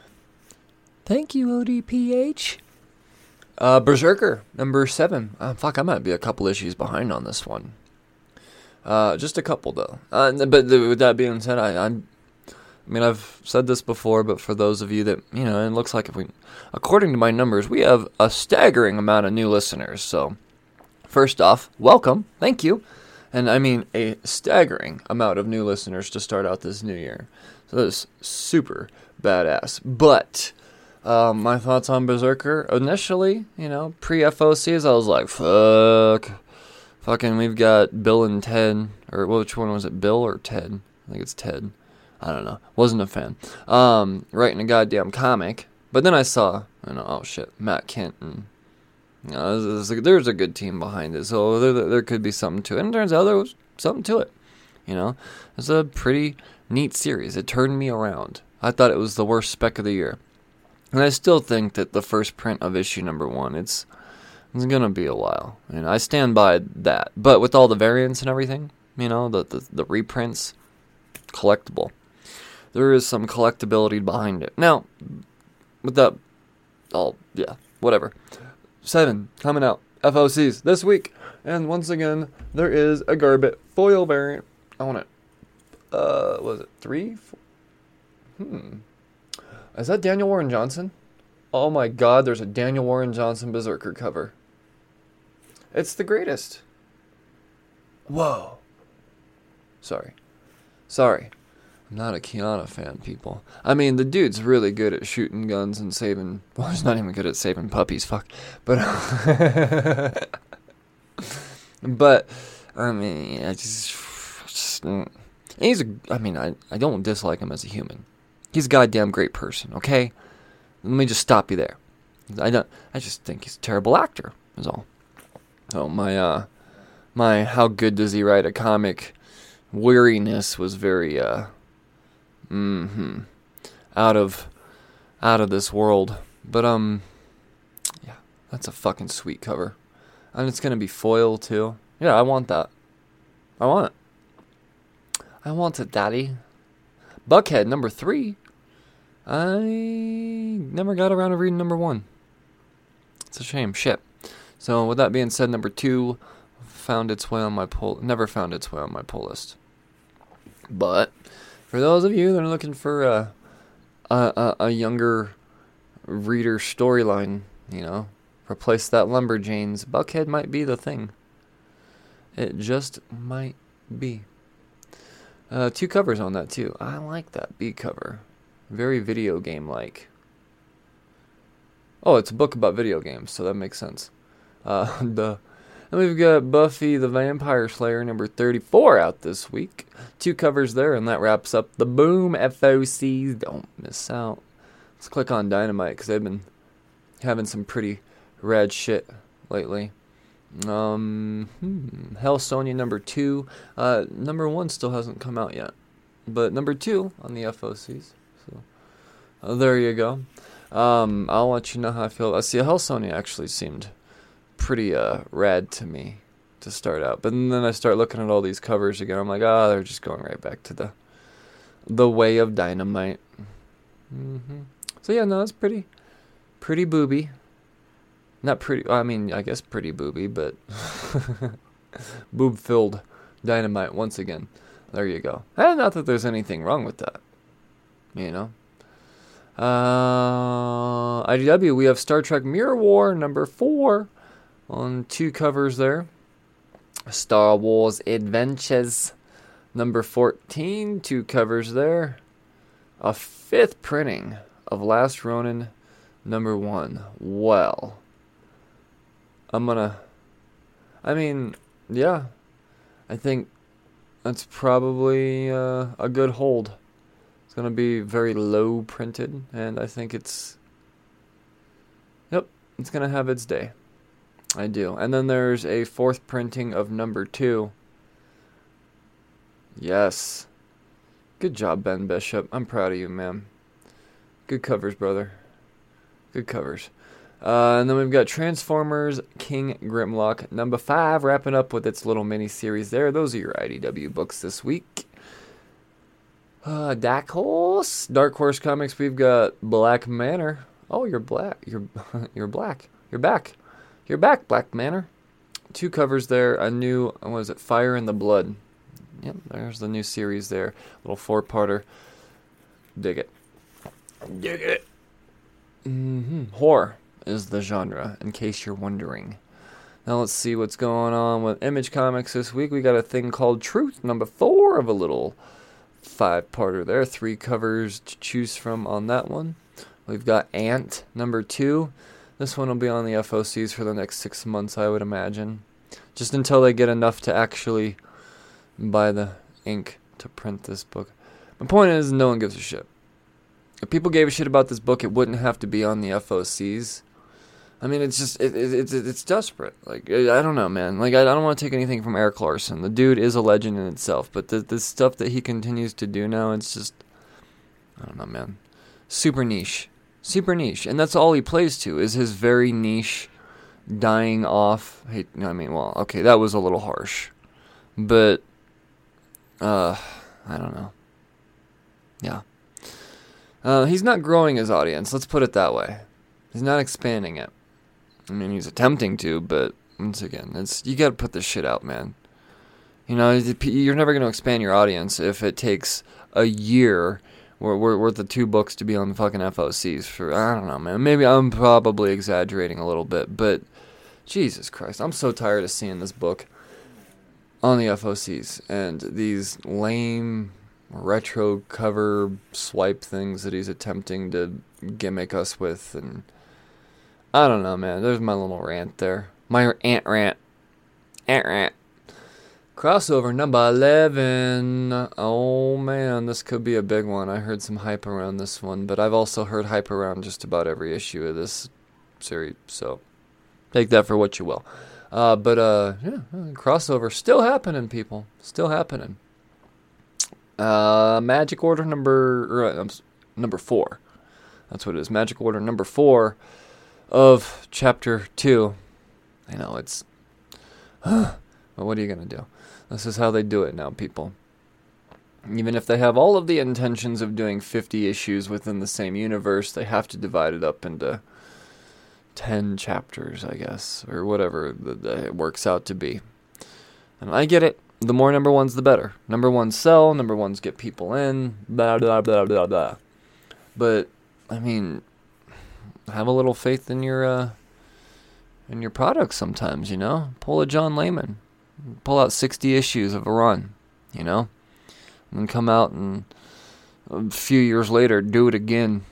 Thank you, O D P H. Uh, Berserker, number seven. Uh, fuck, I might be a couple issues behind on this one. Uh, just a couple, though. Uh, but the, with that being said, I, I'm, I mean, I've said this before, but for those of you that, you know, it looks like if we, according to my numbers, we have a staggering amount of new listeners. So, first off, welcome. Thank you. And I mean a staggering amount of new listeners to start out this new year. So that's super badass. But um, my thoughts on Berserker, initially, you know, pre-F O Cs, I was like, fuck. Fucking, we've got Bill and Ted. Or which one was it, Bill or Ted? I think it's Ted. I don't know. Wasn't a fan. Um, writing a goddamn comic. But then I saw, you know, oh shit, Matt Kent and... You know, there's, a, there's a good team behind it, so there, there could be something to it. And it turns out there was something to it. You know, it's a pretty neat series. It turned me around. I thought it was the worst spec of the year, and I still think that the first print of issue number one, it's it's gonna be a while. And I stand by that. But with all the variants and everything, you know, the, the, the reprints, collectible. There is some collectability behind it. Now, with that, oh, yeah, whatever. Seven, coming out, F O Cs this week. And once again, there is a Garbett foil variant. I want it. Uh, was it three? Four? Hmm. Is that Daniel Warren Johnson? Oh my god, there's a Daniel Warren Johnson Berserker cover. It's the greatest. Whoa. Sorry. Sorry. I'm not a Kiana fan, people. I mean, the dude's really good at shooting guns and saving... Well, he's not even good at saving puppies, fuck. But... but, I mean, I just... just he's a... I mean, I, I don't dislike him as a human. He's a goddamn great person, okay? Let me just stop you there. I don't... I just think he's a terrible actor, is all. So, my, uh... My how good does he write a comic weariness was very, uh... Mm-hmm. Out of, out of this world. But, um, yeah, that's a fucking sweet cover. And it's gonna be foil, too. Yeah, I want that. I want it. I want it, daddy. Buckhead, number three. I never got around to reading number one. It's a shame. Shit. So, with that being said, number two found its way on my pull, never found its way on my pull list. But... for those of you that are looking for a, a, a, a younger reader storyline, you know, replace that Lumberjanes, Buckhead might be the thing. It just might be. Uh, two covers on that, too. I like that B cover. Very video game-like. Oh, it's a book about video games, so that makes sense. Uh, the... And we've got Buffy the Vampire Slayer number thirty-four out this week. Two covers there, and that wraps up the Boom F O Cs. Don't miss out. Let's click on Dynamite, because they've been having some pretty rad shit lately. Um, hmm, Hell Sonya number two. Uh, number one still hasn't come out yet. But number two on the F O Cs. So uh, there you go. Um, I'll let you know how I feel. I see, Hell Sonya actually seemed... pretty uh rad to me to start out, but then I start looking at all these covers again. I'm like, ah, oh, they're just going right back to the the way of Dynamite. Mm-hmm. So yeah, no, it's pretty pretty booby. Not pretty. I mean, I guess pretty booby, but boob filled Dynamite once again. There you go. And not that there's anything wrong with that, you know. Uh, I D W, we have Star Trek Mirror War number four. On two covers there. Star Wars Adventures number fourteen. Two covers there. A fifth printing of Last Ronin number one. Well, I'm gonna... I mean, yeah. I think that's probably uh, a good hold. It's gonna be very low printed. And I think it's... Yep, it's gonna have its day. I do. And then there's a fourth printing of number two. Yes. Good job, Ben Bishop. I'm proud of you, man. Good covers, brother. Good covers. Uh, and then we've got Transformers King Grimlock number five, wrapping up with its little mini-series there. Those are your I D W books this week. Uh, Dark Horse. Dark Horse Comics, we've got Black Manor. Oh, you're black. You're, you're black. You're back. You're back, Black Manor. Two covers there. A new, what is it, Fire in the Blood. Yep, there's the new series there. Little four-parter. Dig it. Dig it. Mm-hmm. Horror is the genre, in case you're wondering. Now let's see what's going on with Image Comics this week. We got a thing called Truth, number four of a little five-parter there. Three covers to choose from on that one. We've got Ant, number two. This one will be on the F O Cs for the next six months, I would imagine. Just until they get enough to actually buy the ink to print this book. My point is, no one gives a shit. If people gave a shit about this book, it wouldn't have to be on the F O Cs. I mean, it's just, it, it, it's it's desperate. Like, I don't know, man. Like, I don't want to take anything from Eric Larson. The dude is a legend in itself. But the, the stuff that he continues to do now, it's just, I don't know, man. Super niche. Super niche. And that's all he plays to, is his very niche, dying off. Hey, I mean, well, okay, that was a little harsh. But uh, I don't know. Yeah. Uh, he's not growing his audience, let's put it that way. He's not expanding it. I mean, he's attempting to, but once again, it's you gotta put this shit out, man. You know, you're never gonna expand your audience if it takes a year worth of two books to be on the fucking F O Cs for, I don't know, man. Maybe I'm probably exaggerating a little bit, but Jesus Christ, I'm so tired of seeing this book on the F O Cs and these lame retro cover swipe things that he's attempting to gimmick us with, and I don't know, man. There's my little rant there. My ant rant. Ant rant. Crossover number eleven. Oh man, this could be a big one. I heard some hype around this one, but I've also heard hype around just about every issue of this series, so take that for what you will. Uh, but uh, yeah, crossover still happening, people. Still happening. Uh, Magic Order number or, uh, number four. That's what it is. Magic Order number four of chapter two. I know it's. Well, what are you gonna do? This is how they do it now, people. Even if they have all of the intentions of doing fifty issues within the same universe, they have to divide it up into ten chapters, I guess, or whatever the, the, it works out to be. And I get it. The more number ones, the better. Number ones sell, number ones get people in, blah, blah, blah, blah, blah. But, I mean, have a little faith in your, uh, in your product sometimes, you know? Pull a John Layman. Pull out sixty issues of a run, you know? And then come out and a few years later, do it again.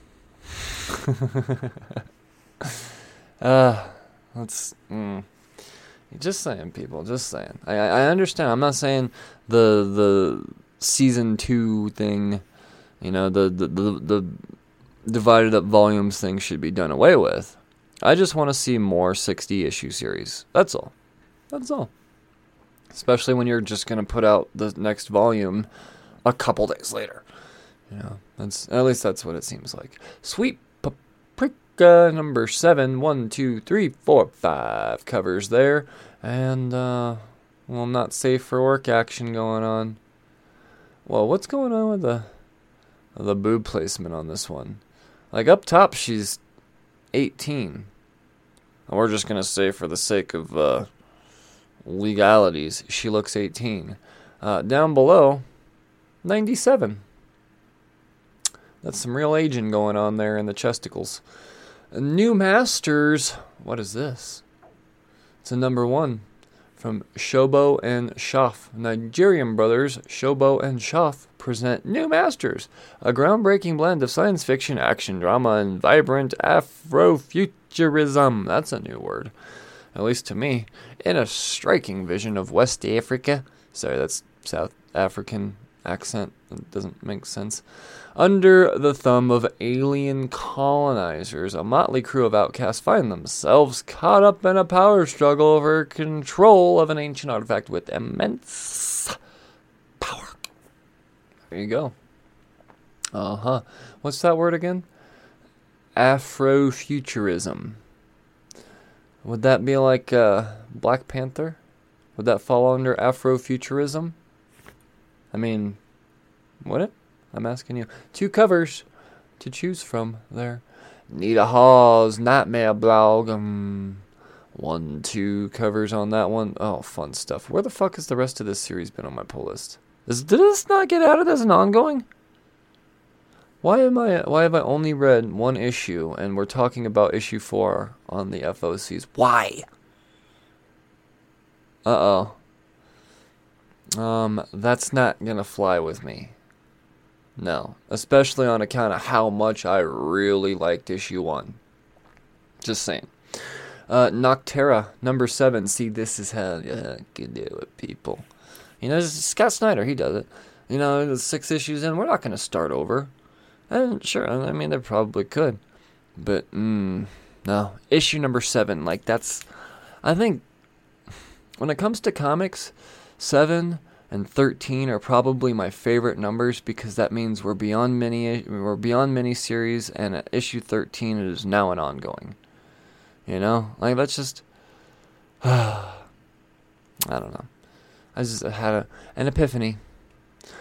uh, let's... Mm. Just saying, people. Just saying. I I understand. I'm not saying the the season two thing, you know, the the, the, the divided up volumes thing should be done away with. I just want to see more sixty issue series. That's all. That's all. Especially when you're just gonna put out the next volume a couple days later. You know, that's at least that's what it seems like. Sweet Paprika number seven, one, two, three, four, five covers there, and uh, well, not safe for work action going on. Well, what's going on with the the boob placement on this one? Like up top, she's eighteen. And we're just gonna say for the sake of uh, legalities, she looks eighteen. Uh, down below, ninety-seven. That's some real aging going on there in the chesticles. New Masters. What is this? It's a number one from Shobo and Shaf. Nigerian brothers Shobo and Shaf present New Masters, a groundbreaking blend of science fiction, action, drama, and vibrant Afrofuturism. That's a new word, at least to me. In a striking vision of West Africa. Sorry, that's South African accent. It doesn't make sense. Under the thumb of alien colonizers, a motley crew of outcasts find themselves caught up in a power struggle over control of an ancient artifact with immense power. There you go. Uh-huh. What's that word again? Afrofuturism. Would that be like uh, Black Panther? Would that fall under Afrofuturism? I mean, would it? I'm asking you. Two covers to choose from there. Nita Hawes, Nightmare Blog. Um, one, two covers on that one. Oh, fun stuff. Where the fuck has the rest of this series been on my pull list? Is, did this not get added as an ongoing? Why am I? Why have I only read one issue and we're talking about issue four on the F O Cs? Why? Uh oh. Um, that's not gonna fly with me. No, especially on account of how much I really liked issue one. Just saying. Uh, Noctera, number seven. See, this is how you can do it, people. You know, Scott Snyder, he does it. You know, the six issues in, we're not going to start over. And sure, I mean, they probably could. But, mm, no. Issue number seven, like, that's... I think, when it comes to comics, seven... and thirteen are probably my favorite numbers because that means we're beyond mini we're beyond miniseries, and at issue thirteen it is now an ongoing. You know, like that's just I don't know. I just had a, an epiphany.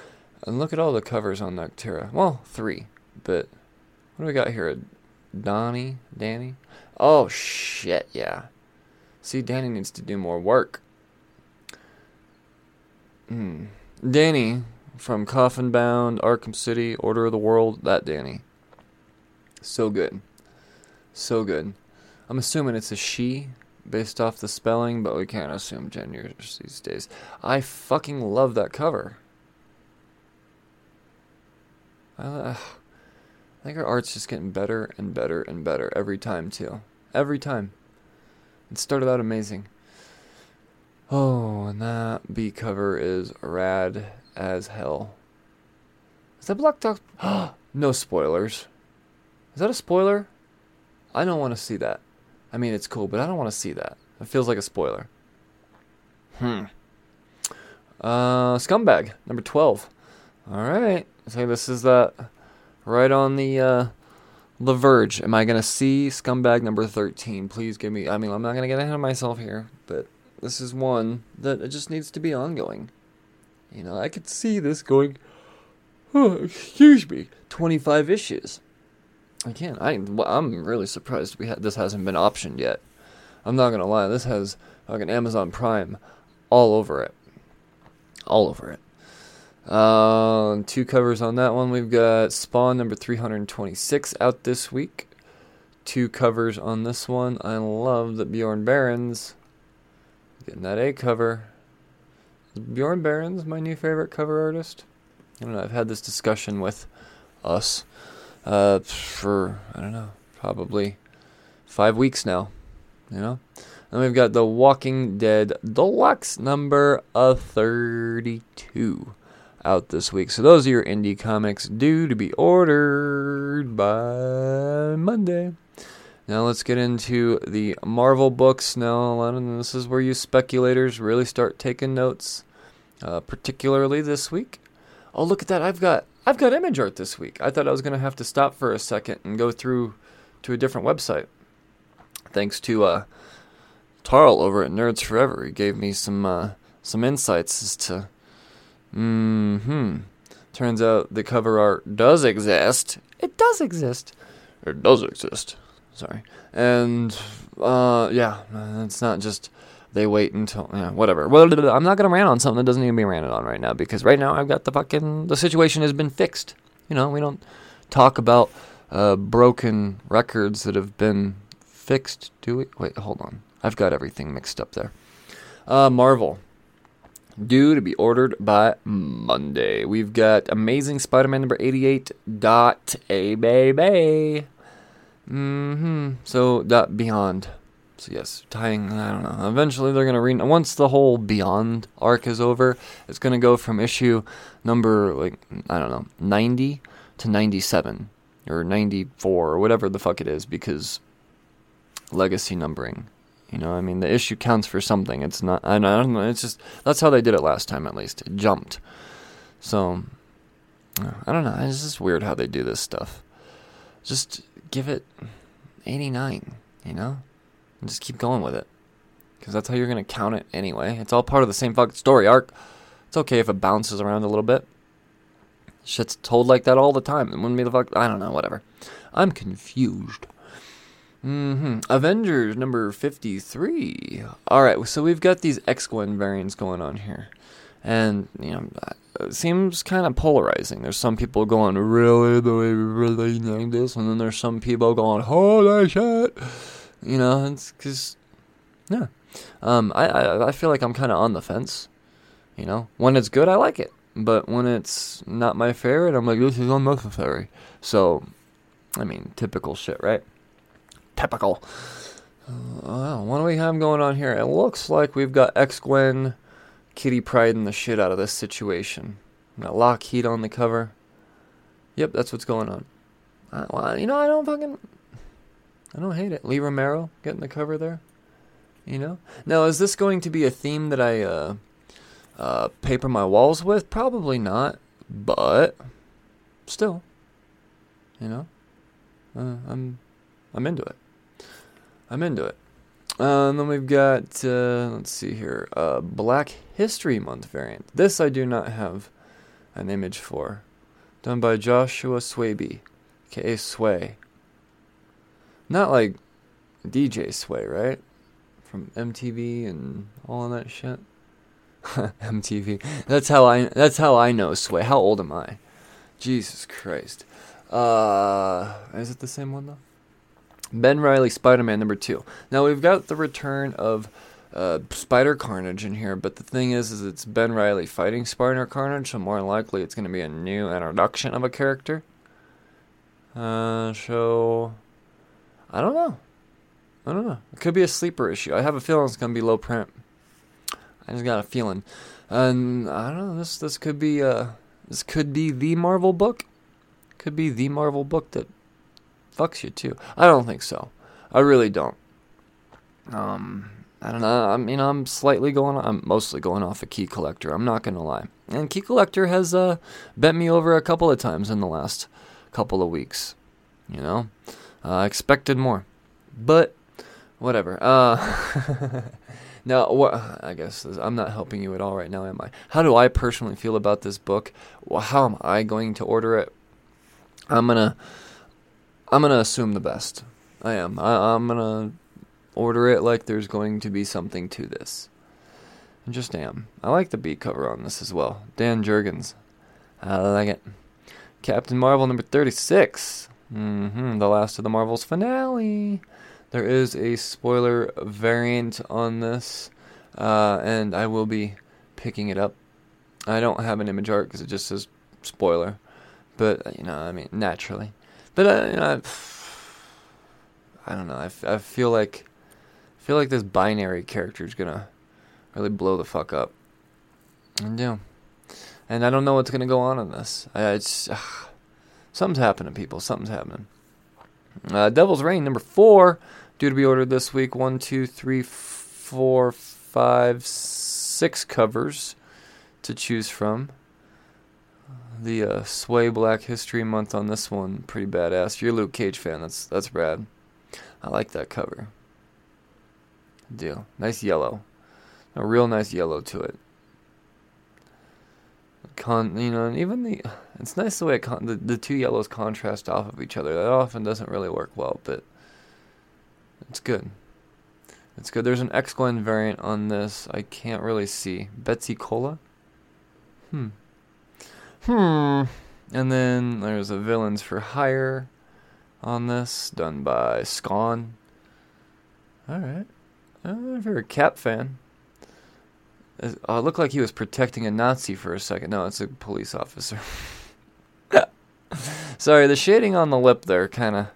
And look at all the covers on Noctera. Well, three. But what do we got here? Donnie? Danny? Oh, shit, yeah. See, Danny needs to do more work. Hmm. Danny from Coffin Bound, Arkham City, Order of the World. That Danny. So good. So good. I'm assuming it's a she, based off the spelling, but we can't assume genders these days. I fucking love that cover. I, uh, I think her art's just getting better and better and better every time, too. Every time. It started out amazing. Oh, and that B cover is rad as hell. Is that Black Dog? No spoilers. Is that a spoiler? I don't want to see that. I mean, it's cool, but I don't want to see that. It feels like a spoiler. Hmm. Uh, Scumbag, number twelve. Alright. So this is that right on the, uh, the verge. Am I going to see Scumbag number thirteen? Please give me... I mean, I'm not going to get ahead of myself here, but this is one that it just needs to be ongoing. You know, I could see this going... Oh, excuse me. twenty-five issues. I can't. I, I'm really surprised we ha- this hasn't been optioned yet. I'm not going to lie. This has fucking Amazon Prime all over it. All over it. Uh, two covers on that one. We've got Spawn number three hundred twenty-six out this week. Two covers on this one. I love that Bjorn Barons getting that A cover. Is Bjorn Barons my new favorite cover artist? I don't know. I've had this discussion with us uh, for, I don't know, probably five weeks now. You know? And we've got The Walking Dead Deluxe number of thirty-two out this week. So those are your indie comics due to be ordered by Monday. Now let's get into the Marvel books. Now, this is where you speculators really start taking notes, uh, particularly this week. Oh, look at that! I've got I've got image art this week. I thought I was gonna have to stop for a second and go through to a different website. Thanks to uh, Tarl over at Nerds Forever, he gave me some uh, some insights as to. Hmm. Turns out the cover art does exist. It does exist. It does exist. Sorry. And uh, yeah, it's not just they wait until yeah, whatever. Well, I'm not gonna rant on something that doesn't need to be ranted on right now because right now I've got the fucking the situation has been fixed. You know, we don't talk about uh, broken records that have been fixed, do we? Wait, hold on. I've got everything mixed up there. Uh, Marvel. Due to be ordered by Monday. We've got Amazing Spider-Man number eighty-eight. Dot a baby. Mm-hmm. So, dot beyond. So, yes, tying, I don't know. Eventually, they're going to read. Once the whole Beyond arc is over, it's going to go from issue number, like, I don't know, ninety to ninety-seven. Or ninety-four, or whatever the fuck it is, because legacy numbering. You know, I mean, the issue counts for something. It's not, I don't know, it's just, that's how they did it last time, at least. It jumped. So, I don't know, it's just weird how they do this stuff. Just give it eighty-nine, you know? And just keep going with it. Because that's how you're going to count it anyway. It's all part of the same fucking story arc. It's okay if it bounces around a little bit. Shit's told like that all the time. It wouldn't be the fuck, I don't know, whatever. I'm confused. Mm-hmm. Avengers number fifty-three. Alright, so we've got these X-Gwen variants going on here. And, you know, it seems kind of polarizing. There's some people going, really? The way we really like this? And then there's some people going, holy shit! You know, it's because, yeah. Um, I, I, I feel like I'm kind of on the fence. You know, when it's good, I like it. But when it's not my favorite, I'm like, this is unnecessary. So, I mean, typical shit, right? Typical. Uh, well, what do we have going on here? It looks like we've got X-Gwen Kitty Priding the shit out of this situation. Got Lockheed on the cover. Yep, that's what's going on. Uh, well, you know, I don't fucking... I don't hate it. Lee Romero getting the cover there. You know? Now, is this going to be a theme that I uh, uh, paper my walls with? Probably not. But, still. You know? Uh, I'm I'm into it. I'm into it. Uh, and then we've got, uh, let's see here, uh, Black History Month variant. This I do not have an image for. Done by Joshua Swaby, aka Sway. Not like D J Sway, right? From M T V and all of that shit. M T V. That's how I. That's how I know Sway. How old am I? Jesus Christ. Uh, is it the same one though? Ben Reilly, Spider-Man number two. Now we've got the return of uh, Spider Carnage in here, but the thing is, is it's Ben Reilly fighting Spider Carnage, so more than likely it's going to be a new introduction of a character. Uh, so I don't know. I don't know. It could be a sleeper issue. I have a feeling it's going to be low print. I just got a feeling, and I don't know. This this could be uh this could be the Marvel book. Could be the Marvel book that fucks you too. I don't think so. I really don't. Um. I don't know, I'm, you know, I'm slightly going, I'm mostly going off a Key Collector, I'm not going to lie. And Key Collector has uh, bent me over a couple of times in the last couple of weeks, you know. I uh, expected more, but whatever. Uh, now, what, I guess this, I'm not helping you at all right now, am I? How do I personally feel about this book? Well, how am I going to order it? I'm going to, I'm going to assume the best. I am. I, I'm going to order it like there's going to be something to this. I just am. I like the B cover on this as well. Dan Jurgens. I like it. Captain Marvel number thirty-six. Mm-hmm. The last of the Marvels finale. There is a spoiler variant on this, uh, and I will be picking it up. I don't have an image art because it just says spoiler, but you know, I mean, naturally. But uh, you know, I, I don't know. I, f- I feel like. I feel like this binary character is gonna really blow the fuck up. I do. And I don't know what's gonna go on in this. I, it's uh, something's happening, people. Something's happening. Uh, Devil's Reign number four, due to be ordered this week. One, two, three, four, five, six covers to choose from. The uh, Sway Black History Month on this one, pretty badass. You're a Luke Cage fan. That's that's rad. I like that cover. Deal. Nice yellow. A real nice yellow to it. Con, you know, and even the, it's nice the way it con, the, the two yellows contrast off of each other. That often doesn't really work well, but it's good. It's good. There's an X-Gwen variant on this. I can't really see. Betsy Cola? Hmm. Hmm. And then there's a Villains for Hire on this, done by Scaun. Alright. Uh, if you're a Cap fan. It uh, looked like he was protecting a Nazi for a second. No, it's a police officer. Sorry, the shading on the lip there kind of...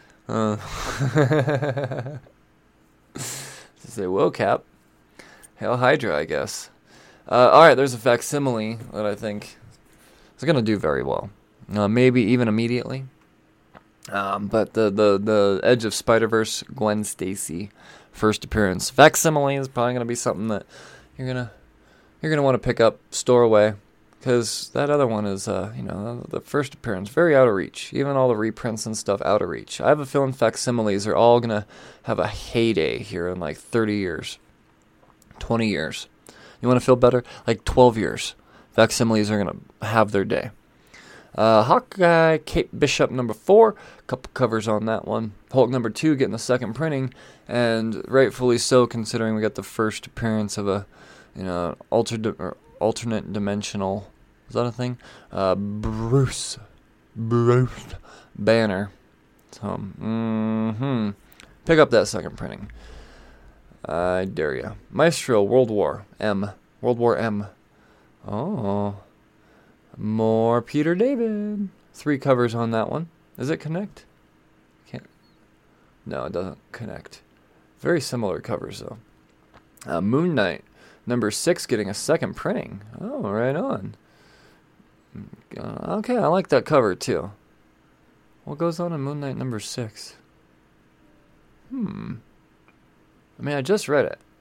Uh, say, whoa, Cap. Hail Hydra, I guess. Uh, Alright, there's a facsimile that I think is going to do very well. Uh, maybe even immediately. Um, but the, the, the Edge of Spider-Verse, Gwen Stacy, first appearance. Facsimile is probably going to be something that you're going to you're gonna want to pick up, store away, because that other one is, uh, you know, the first appearance, very out of reach. Even all the reprints and stuff, out of reach. I have a feeling facsimiles are all going to have a heyday here in like thirty years, twenty years. You want to feel better? Like twelve years. Facsimiles are going to have their day. Uh, Hawkeye, Kate Bishop number four, couple covers on that one. Hulk number two getting the second printing, and rightfully so, considering we got the first appearance of a, you know, alter di- or alternate dimensional, is that a thing? Uh, Bruce, Bruce Banner. So, mm-hmm. Pick up that second printing. I dare ya. Maestro, World War M, World War M. Oh. More Peter David. Three covers on that one. Does it connect? Can't. No, it doesn't connect. Very similar covers, though. Uh, Moon Knight, number six, getting a second printing. Oh, right on. Uh, okay, I like that cover, too. What goes on in Moon Knight number six? Hmm. I mean, I just read it.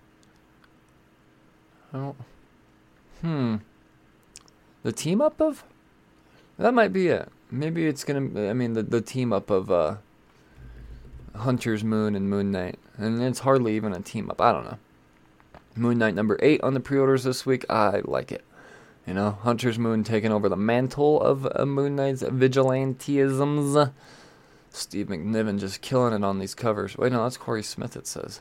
I don't... Hmm. The team up of? That might be it. Maybe it's gonna, I mean, the, the team up of uh, Hunter's Moon and Moon Knight. And it's hardly even a team up. I don't know. Moon Knight number eight on the pre-orders this week. I like it. You know, Hunter's Moon taking over the mantle of uh, Moon Knight's vigilantisms. Steve McNiven just killing it on these covers. Wait, no, that's Corey Smith, it says.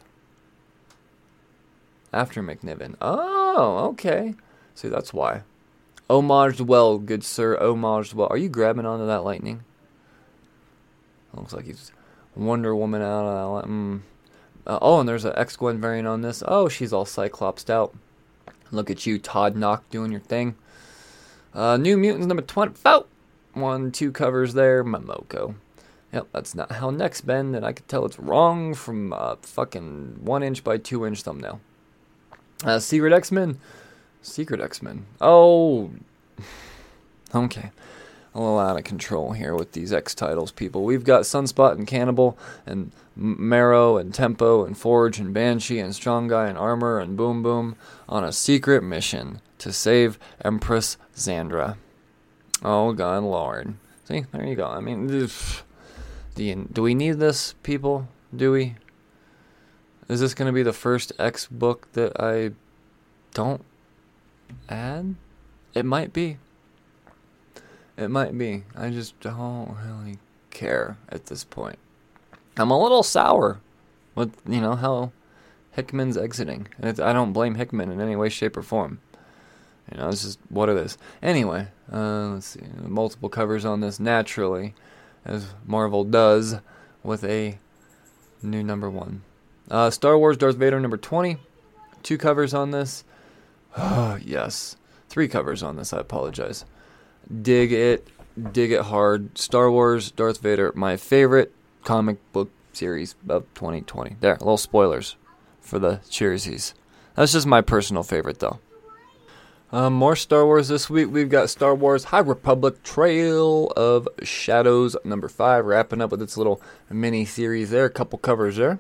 After McNiven. Oh, okay. See, that's why. Homaged well, good sir. Homaged well. Are you grabbing onto that lightning? Looks like he's Wonder Woman out of that. Mm. Uh, oh, and there's an X-Gwen variant on this. Oh, she's all Cyclopsed out. Look at you, Todd Knock, doing your thing. Uh, New Mutants number twenty. Oh! One, two covers there. Momoko. Yep, that's not how necks bend, and I could tell it's wrong from a fucking one inch by two inch thumbnail. Uh, Secret X-Men. Secret X-Men. Oh. Okay. A little out of control here with these X titles, people. We've got Sunspot and Cannibal and Marrow and Tempo and Forge and Banshee and Strong Guy and Armor and Boom Boom on a secret mission to save Empress Xandra. Oh, God, Lord. See, there you go. I mean, do, you, do we need this, people? Do we? Is this going to be the first X book that I don't add? It might be. It might be. I just don't really care at this point. I'm a little sour with, you know, how Hickman's exiting. And it's, I don't blame Hickman in any way, shape, or form. You know, it's just what it is. Anyway, uh, let's see. Multiple covers on this naturally, as Marvel does, with a new number one. Uh, Star Wars Darth Vader number twenty. Two covers on this. Oh, yes. Three covers on this, I apologize. Dig it. Dig it hard. Star Wars Darth Vader, my favorite comic book series of twenty twenty. There, little spoilers for the Cheersies. That's just my personal favorite, though. Um, more Star Wars this week. We've got Star Wars High Republic Trail of Shadows number five, wrapping up with its little mini-series there. A couple covers there.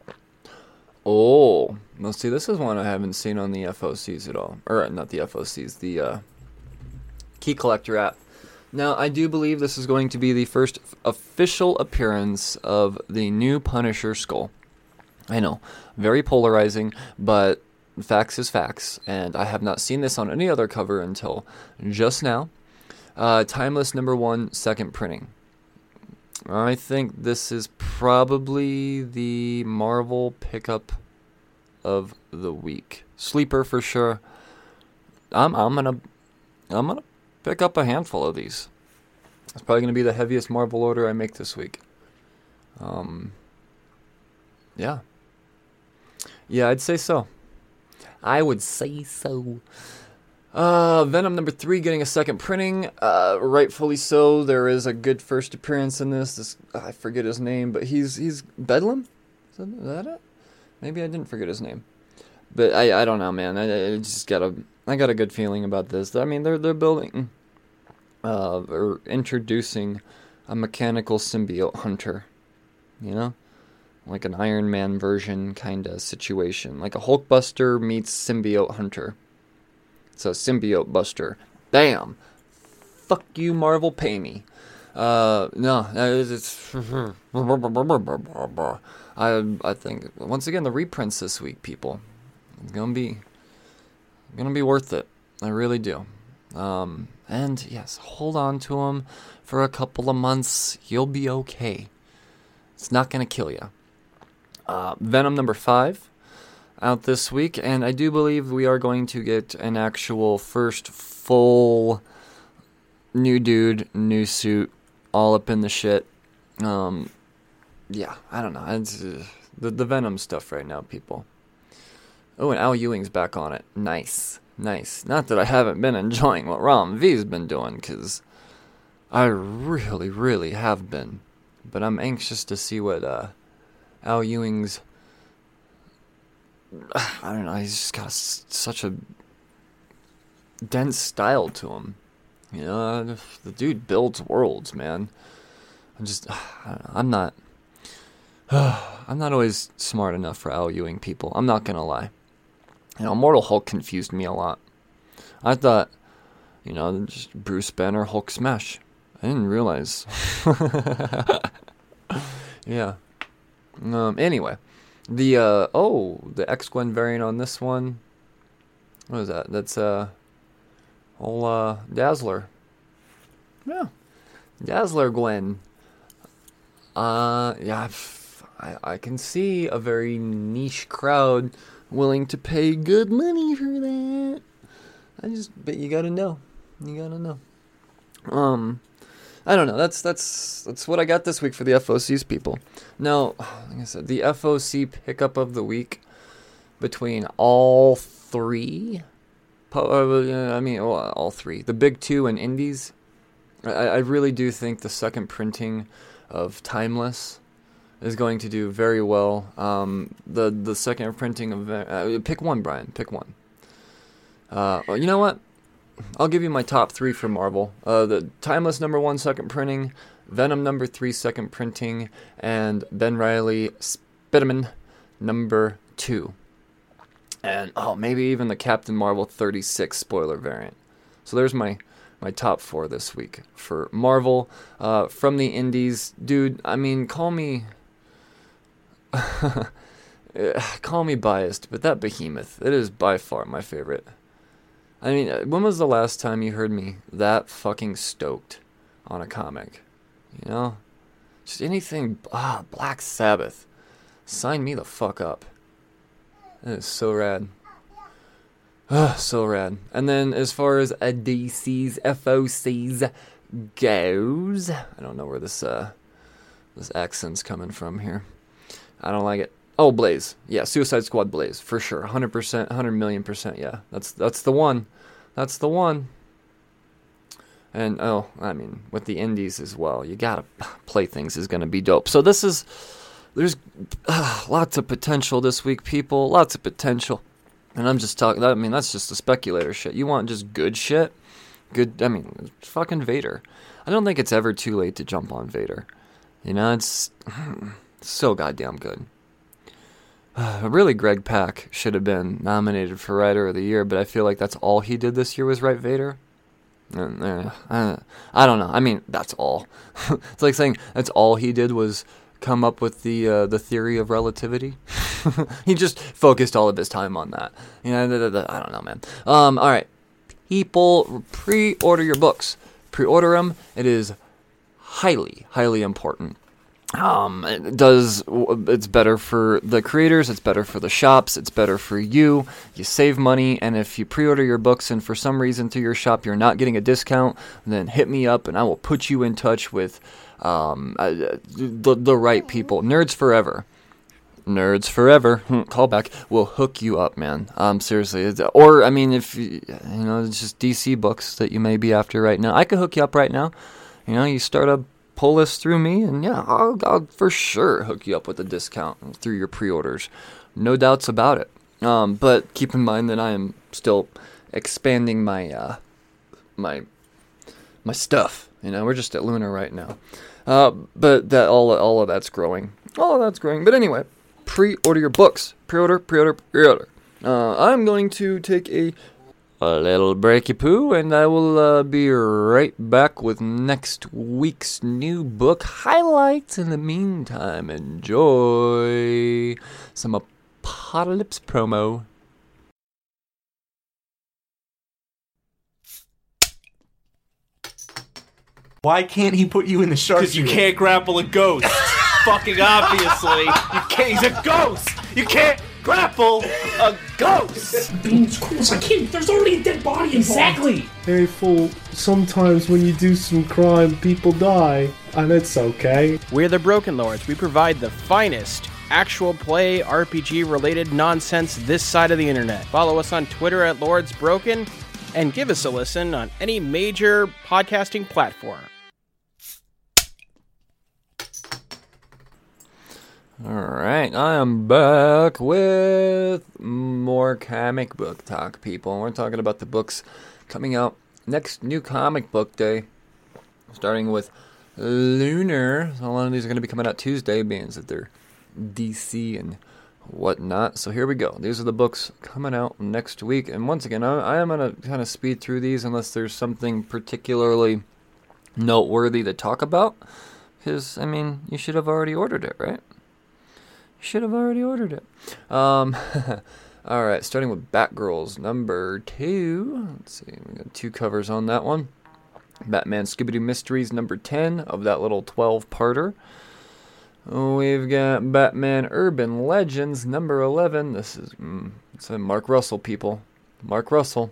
Oh, let's see. This is one I haven't seen on the F O Cs at all. Or, not the F O Cs, the uh, Key Collector app. Now, I do believe this is going to be the first f- official appearance of the new Punisher skull. I know, very polarizing, but facts is facts, and I have not seen this on any other cover until just now. Uh, Timeless number one, second printing. I think this is probably the Marvel pickup of the week. Sleeper for sure. I'm I'm gonna I'm gonna pick up a handful of these. It's probably gonna be the heaviest Marvel order I make this week. Um. Yeah. Yeah, I'd say so. I would say so. Uh, Venom number three getting a second printing. Uh, rightfully so. There is a good first appearance in this. This I forget his name, but he's he's Bedlam. Is that, is that it? Maybe I didn't forget his name. But I I don't know, man. I, I just got a I got a good feeling about this. I mean, they're they're building, uh, or introducing a mechanical symbiote hunter. You know, like an Iron Man version kind of situation, like a Hulkbuster meets symbiote hunter. So symbiote buster. Bam. Fuck you, Marvel. Pay me. Uh, no, it's, it's I I think once again the reprints this week, people. It's gonna be gonna be worth it. I really do. Um, and yes, hold on to them for a couple of months. You'll be okay. It's not gonna kill you. Uh, Venom number five. Out this week, and I do believe we are going to get an actual first full new dude, new suit, all up in the shit. Um, yeah, I don't know. It's, uh, the the Venom stuff right now, people. Oh, and Al Ewing's back on it. Nice, nice. Not that I haven't been enjoying what Ram V's been doing, because I really, really have been. But I'm anxious to see what uh, Al Ewing's. I don't know, he's just got a, such a dense style to him. You know, the dude builds worlds, man. I'm just, I don't know, I'm not, I'm not always smart enough for Al Ewing, people. I'm not gonna lie. You know, Immortal Hulk confused me a lot. I thought, you know, just Bruce Banner, Hulk smash. I didn't realize. Yeah. Um. Anyway. The, uh, oh, the X-Gwen variant on this one. What is that? That's, uh, Old uh, Dazzler. Yeah. Dazzler Gwen. Uh, yeah, I, I can see a very niche crowd willing to pay good money for that. I just, but you gotta know. You gotta know. Um, I don't know. That's that's that's what I got this week for the F O C's people. Now, like I said, the F O C pickup of the week between all three. I mean, well, all three. The big two and indies. I, I really do think the second printing of Timeless is going to do very well. Um, the the second printing of uh, pick one, Brian. Pick one. Uh, well, you know what? I'll give you my top three for Marvel. Uh, the Timeless number one, second printing. Venom number three, second printing. And Ben Reilly Spiderman number two. And, oh, maybe even the Captain Marvel thirty-six spoiler variant. So there's my, my top four this week for Marvel. Uh, from the indies, dude, I mean, call me... call me biased, but that Behemoth, it is by far my favorite. I mean, when was the last time you heard me that fucking stoked on a comic? You know? Just anything, ah, Black Sabbath. Sign me the fuck up. That is so rad. Ah, so rad. And then as far as a D C's, F O C's goes, I don't know where this, uh, this accent's coming from here. I don't like it. Oh, Blaze. Yeah, Suicide Squad Blaze, for sure. one hundred percent, one hundred million percent, yeah. That's that's the one. That's the one. And, oh, I mean, with the indies as well. You gotta play things is gonna be dope. So this is, there's uh, lots of potential this week, people. Lots of potential. And I'm just talking, I mean, that's just the speculator shit. You want just good shit? Good, I mean, fucking Vader. I don't think it's ever too late to jump on Vader. You know, it's so goddamn good. Uh, really, Greg Pak should have been nominated for Writer of the Year, but I feel like that's all he did this year was write Vader. Uh, uh, I don't know. I mean, that's all. It's like saying that's all he did was come up with the uh, the theory of relativity. He just focused all of his time on that. You know, I don't know, man. Um, all right, people, pre-order your books. Pre-order them. It is highly, highly important. Um, it does, it's better for the creators, it's better for the shops, it's better for you, you save money, and if you pre-order your books and for some reason through your shop you're not getting a discount, then hit me up and I will put you in touch with, um, uh, the, the right people. Nerds Forever. Nerds Forever, callback, will hook you up, man. Um, seriously. Or, I mean, if, you you know, it's just D C books that you may be after right now, I could hook you up right now. You know, you start a pull this through me, and yeah, I'll, I'll for sure hook you up with a discount through your pre-orders. No doubts about it. Um, but keep in mind that I am still expanding my uh, my my stuff. You know, we're just at Luna right now, uh, but that all all of that's growing. All of that's growing. But anyway, pre-order your books. Pre-order, pre-order, pre-order. Uh, I'm going to take a A little breaky poo, and I will uh, be right back with next week's new book highlights. In the meantime, enjoy some Apocalypse promo. Why can't he put you in the shark? Because you can't grapple a ghost. Fucking obviously. You can't. He's a ghost. You can't grapple a ghost. Of course I can't. There's already a dead body involved. Exactly. Hey, fool, sometimes when you do some crime, people die, and it's okay. We're the Broken Lords. We provide the finest actual play R P G related nonsense this side of the internet. Follow us on Twitter at Lords Broken, and give us a listen on any major podcasting platform. Alright, I am back with more comic book talk, people. We're talking about the books coming out next new comic book day, starting with Lunar. So a lot of these are going to be coming out Tuesday, being that they're D C and whatnot. So here we go. These are the books coming out next week. And once again, I, I am going to kind of speed through these unless there's something particularly noteworthy to talk about. Because, I mean, you should have already ordered it, right? Should have already ordered it. Um, All right, starting with Batgirls number two. Let's see, we got two covers on that one. Batman Scooby-Doo Mysteries number ten of that little twelve-parter. We've got Batman Urban Legends number eleven. This is mm, it's a Mark Russell, people. Mark Russell.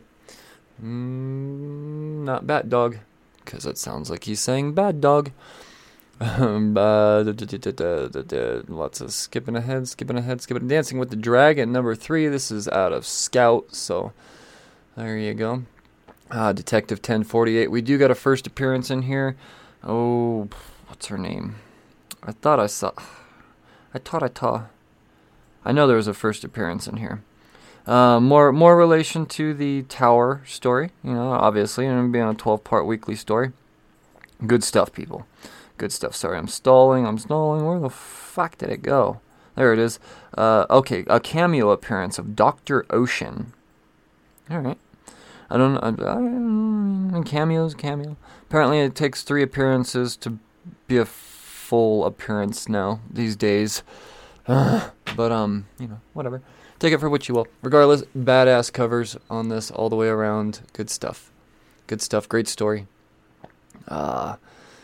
Mm, not Bat Dog, because it sounds like he's saying Bad Dog. Um, uh, da, da, da, da, da, da, lots of skipping ahead, skipping ahead, skipping. Dancing with the Dragon number three. This is out of Scout, so there you go. Uh, Detective ten forty-eight. We do got a first appearance in here. Oh, what's her name? I thought I saw. I thought I saw. I know there was a first appearance in here. Uh, more more relation to the Tower story, you know, obviously, and being a twelve-part weekly story. Good stuff, people. Good stuff. Sorry, I'm stalling. I'm stalling. Where the fuck did it go? There it is. Uh, okay, a cameo appearance of Doctor Ocean. All right. I don't know. I, I, cameos, cameo. Apparently, it takes three appearances to be a full appearance now these days. Uh, but um, you know, whatever. Take it for what you will. Regardless, badass covers on this all the way around. Good stuff. Good stuff. Great story. Uh,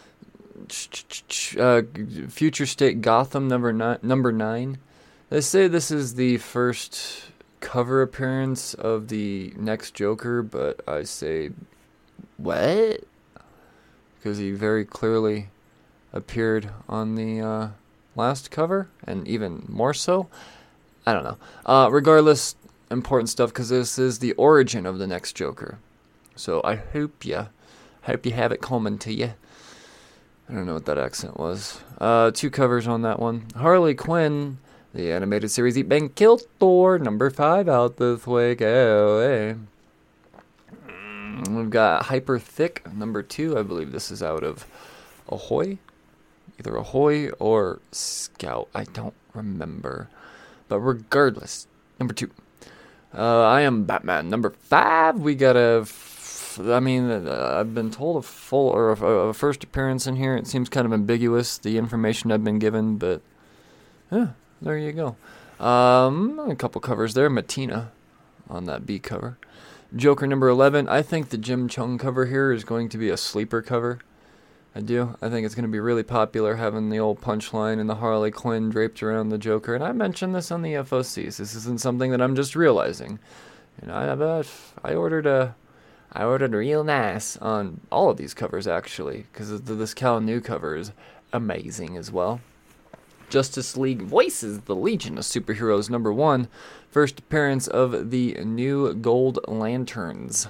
uh Future State Gotham number nine. Number nine. They say this is the first cover appearance of the next Joker, but I say, what? Because he very clearly appeared on the uh, last cover, and even more so. I don't know. Uh, regardless, important stuff, because this is the origin of the next Joker. So I hope you, hope you have it coming to you. I don't know what that accent was. Uh, two covers on that one. Harley Quinn, the animated series Eat, Bang, Kill, Thor, number five out this week. Oh, hey. We've got Hyper Thick, number two. I believe this is out of Ahoy. Either Ahoy or Scout. I don't remember. But regardless, number two. Uh, I Am Batman, number five. We got a, f- I mean, uh, I've been told a full, or a, a first appearance in here. It seems kind of ambiguous, the information I've been given, but, yeah, there you go. Um, a couple covers there. Matina on that B cover. Joker number eleven. I think the Jim Chung cover here is going to be a sleeper cover. I do. I think it's going to be really popular, having the old punchline and the Harley Quinn draped around the Joker. And I mentioned this on the F O Cs. This isn't something that I'm just realizing. You know, I uh, I ordered a, I ordered real nice on all of these covers actually, because this Cal New cover is amazing as well. Justice League Voices, the Legion of Superheroes number one, first appearance of the new Gold Lanterns.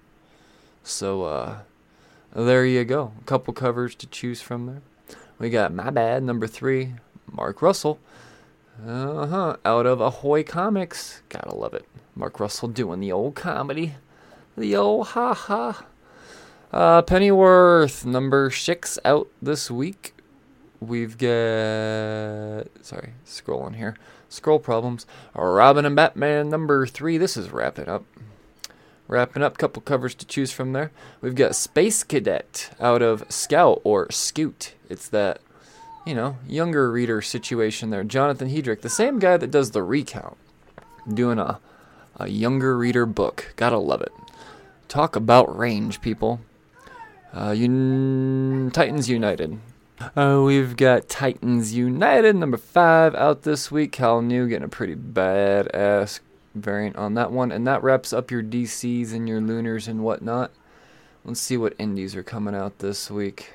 So, uh. There you go. A couple covers to choose from there. We got My Bad, number three, Mark Russell. Uh-huh. Out of Ahoy Comics. Gotta love it. Mark Russell doing the old comedy. The old ha-ha. Uh, Pennyworth, number six, out this week. We've got... Sorry, scrolling here. Scroll problems. Robin and Batman, number three. This is wrapping up. Wrapping up, couple covers to choose from there. We've got Space Cadet out of Scout or Scoot. It's that, you know, younger reader situation there. Jonathan Hedrick, the same guy that does the Recount, doing a, a younger reader book. Gotta love it. Talk about range, people. Uh, Un- Titans United. Uh, we've got Titans United, number five, out this week. Cal New getting a pretty badass variant on that one, and that wraps up your D Cs and your Lunars and whatnot. Let's see what indies are coming out this week.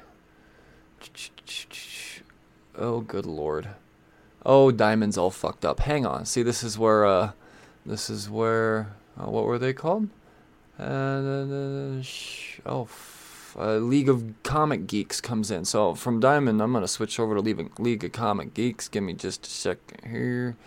Oh, good lord. Oh, Diamond's all fucked up. Hang on. See, this is where, uh, this is where, uh, what were they called? Uh, sh- oh, f- uh, League of Comic Geeks comes in. So from Diamond, I'm going to switch over to League, League of Comic Geeks. Give me just a second here.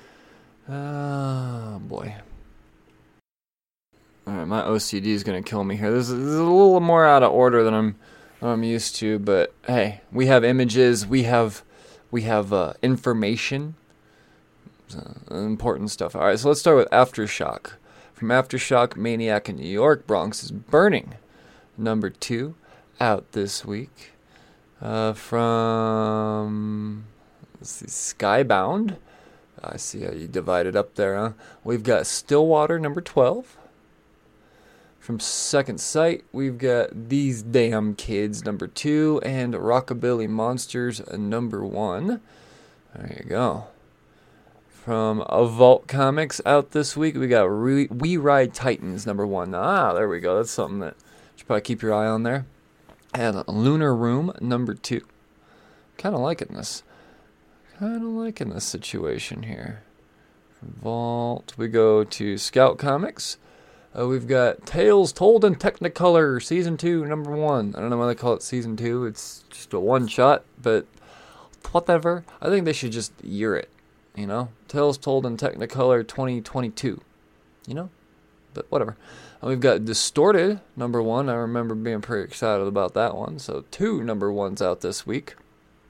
Oh, boy. Alright, my O C D is going to kill me here. This is, this is a little more out of order than I'm I'm used to, but hey, we have images, we have we have uh, information, uh, important stuff. Alright, so let's start with Aftershock. From Aftershock, Maniac in New York, Bronx is Burning. Number two, out this week. Uh, from let's see, Skybound. I see how you divided up there, huh? We've got Stillwater, number twelve. From Second Sight, we've got These Damn Kids, number two, and Rockabilly Monsters, number one. There you go. From a Vault Comics out this week, we got Re- We Ride Titans, number one. Ah, there we go. That's something that you should probably keep your eye on there. And Lunar Room, number two. Kind of liking this. Kind of liking this situation here. From Vault, we go to Scout Comics. Uh, we've got Tales Told in Technicolor, Season two, number one. I don't know why they call it Season two. It's just a one-shot, but whatever. I think they should just year it, you know? Tales Told in Technicolor twenty twenty-two, you know? But whatever. And we've got Distorted, number one. I remember being pretty excited about that one. So two number ones out this week.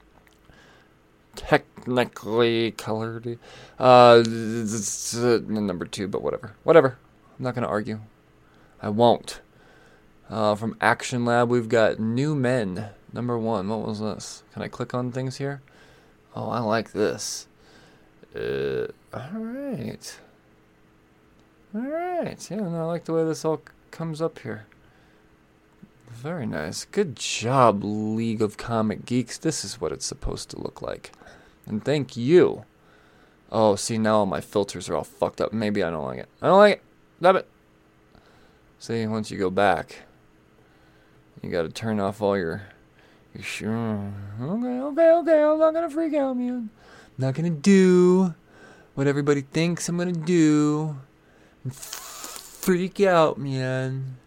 Technically colored. Uh, it's, uh, number two, but whatever. Whatever. I'm not going to argue. I won't. Uh, from Action Lab, we've got New Men, number one. What was this? Can I click on things here? Oh, I like this. Uh, all right. All right. Yeah, no, I like the way this all c- comes up here. Very nice. Good job, League of Comic Geeks. This is what it's supposed to look like. And thank you. Oh, see, now all my filters are all fucked up. Maybe I don't like it. I don't like it. Stop it. See, once you go back, you got to turn off all your, your sure. Okay, okay, okay. I'm not gonna freak out, man. I'm not gonna do what everybody thinks I'm gonna do. Freak out, man.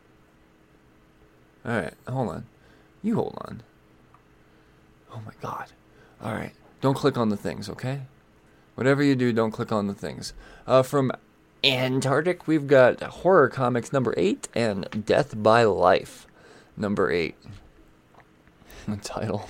All right, hold on. You hold on. Oh my God. All right, don't click on the things, okay? Whatever you do, don't click on the things. Uh, from Antarctic, we've got Horror Comics number eight and Death by Life number eight. The title.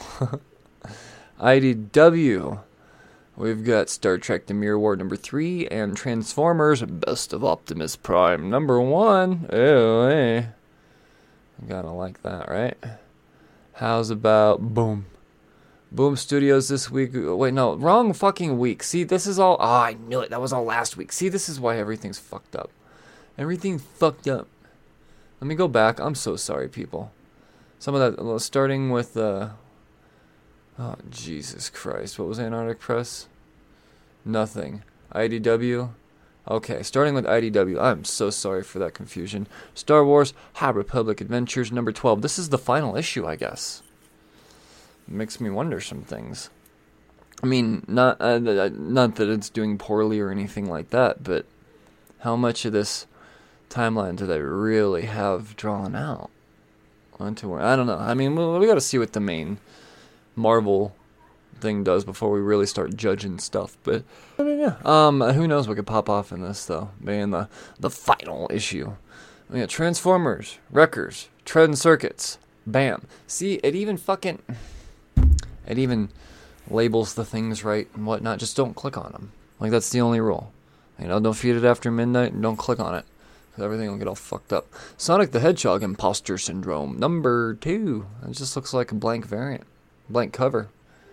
I D W, we've got Star Trek The Mirror War number three and Transformers Best of Optimus Prime number one. Ew, hey. You gotta like that, right? How's about Boom? Boom Studios this week. Wait, no, wrong fucking week. See, this is all. Oh, I knew it. That was all last week. See, this is why everything's fucked up. Everything fucked up. Let me go back. I'm so sorry, people. Some of that, starting with. Uh, oh, Jesus Christ. What was Antarctic Press? Nothing. I D W. Okay, starting with I D W. I'm so sorry for that confusion. Star Wars High Republic Adventures number twelve. This is the final issue, I guess. Makes me wonder some things. I mean, not uh, not that it's doing poorly or anything like that, but how much of this timeline do they really have drawn out? Onto where, I don't know. I mean, we, we got to see what the main Marvel thing does before we really start judging stuff. But I mean, yeah. Um, who knows what could pop off in this though? Being the the final issue. We got Transformers, Wreckers, Treading Circuits. Bam. See, it even fucking. It even labels the things right and whatnot. Just don't click on them. Like, that's the only rule. You know, don't feed it after midnight and don't click on it. Because everything will get all fucked up. Sonic the Hedgehog Imposter Syndrome. Number two. It just looks like a blank variant. Blank cover.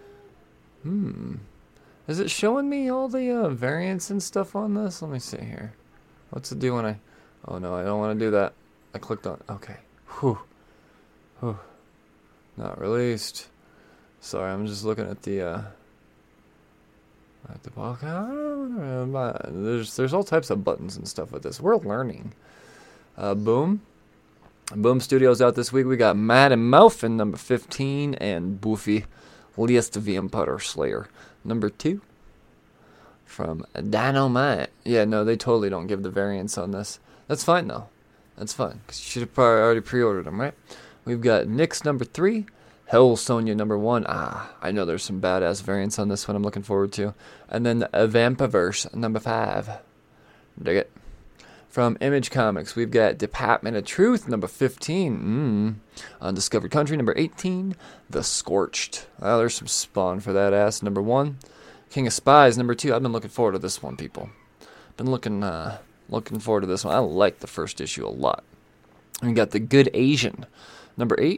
Hmm. Is it showing me all the uh, variants and stuff on this? Let me see here. What's it do when I... Oh, no, I don't want to do that. I clicked on... Okay. Whew. Whew. Not released. Sorry, I'm just looking at the, uh, at the box. There's, there's all types of buttons and stuff with this. We're learning. Uh, Boom. Boom Studios out this week. We got Mad and Muffin, number fifteen, and Buffy, Last Vampire Slayer, number two. From Dynamite. Yeah, no, they totally don't give the variants on this. That's fine, though. That's fine, because you should have probably already pre-ordered them, right? We've got Nyx, number three. Hell Sonia number one. Ah, I know there's some badass variants on this one I'm looking forward to. And then a Vampaverse number five. Dig it. From Image Comics, we've got Department of Truth number fifteen. Mm. Undiscovered Country number eighteen. The Scorched. Oh, there's some spawn for that ass. Number one. King of Spies number two. I've been looking forward to this one, people. Been looking uh, looking forward to this one. I like the first issue a lot. We got The Good Asian number eight.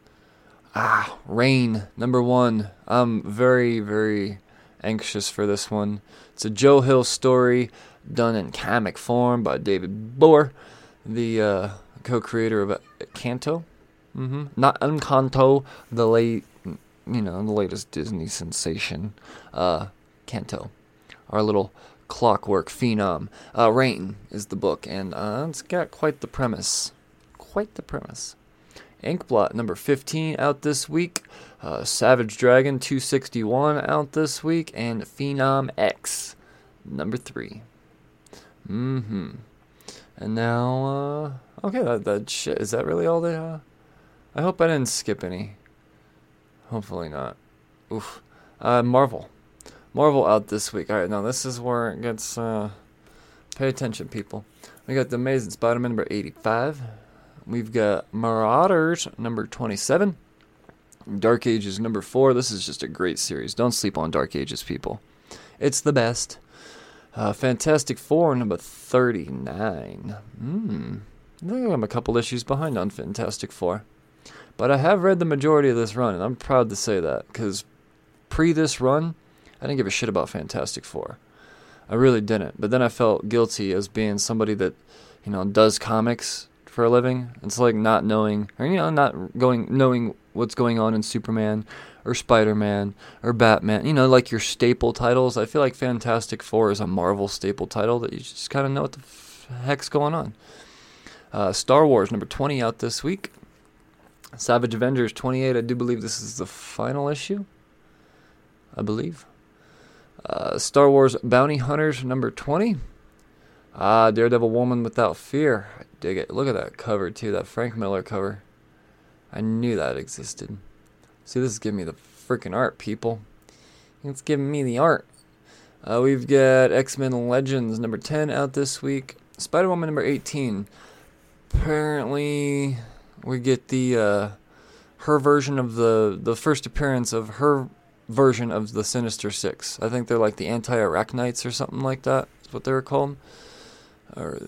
Ah, Rain, number one. I'm very, very anxious for this one. It's a Joe Hill story done in comic form by David Bohr, the uh, co-creator of Encanto. Mm-hmm. Not Encanto, the late, you know, the latest Disney sensation. Uh, Encanto, our little clockwork phenom. Uh, Rain is the book, and uh, it's got quite the premise. Quite the premise. Inkblot number fifteen out this week. Uh, Savage Dragon two sixty-one out this week, and Phenom X number three. Mm-hmm. And now, uh, okay, that, that shit, is that really all they, uh, I hope I didn't skip any. Hopefully not. Oof. Uh, Marvel. Marvel out this week. Alright, now this is where it gets, uh, pay attention, people. We got The Amazing Spider-Man number eighty-five. We've got Marauders number twenty-seven. Dark Ages number four. This is just a great series. Don't sleep on Dark Ages, people. It's the best. Uh, Fantastic Four number thirty-nine. Hmm. I think I'm a couple issues behind on Fantastic Four. But I have read the majority of this run, and I'm proud to say that, because pre this run, I didn't give a shit about Fantastic Four. I really didn't. But then I felt guilty as being somebody that, you know, does comics for a living. It's like not knowing, or, you know, not going, knowing what's going on in Superman, or Spider-Man, or Batman. You know, like your staple titles. I feel like Fantastic Four is a Marvel staple title that you just kind of know what the f- heck's going on. Uh, Star Wars number twenty out this week. Savage Avengers twenty-eight, I do believe this is the final issue. I believe. Uh, Star Wars Bounty Hunters number twenty. Ah, Daredevil Woman Without Fear. I dig it. Look at that cover, too. That Frank Miller cover. I knew that existed. See, this is giving me the freaking art, people. It's giving me the art. Uh, we've got X-Men Legends number ten out this week. Spider-Woman number eighteen. Apparently, we get the uh, her version of the the first appearance of her version of the Sinister Six. I think they're like the Anti-Arachnites or something like that. That's what they were called. Or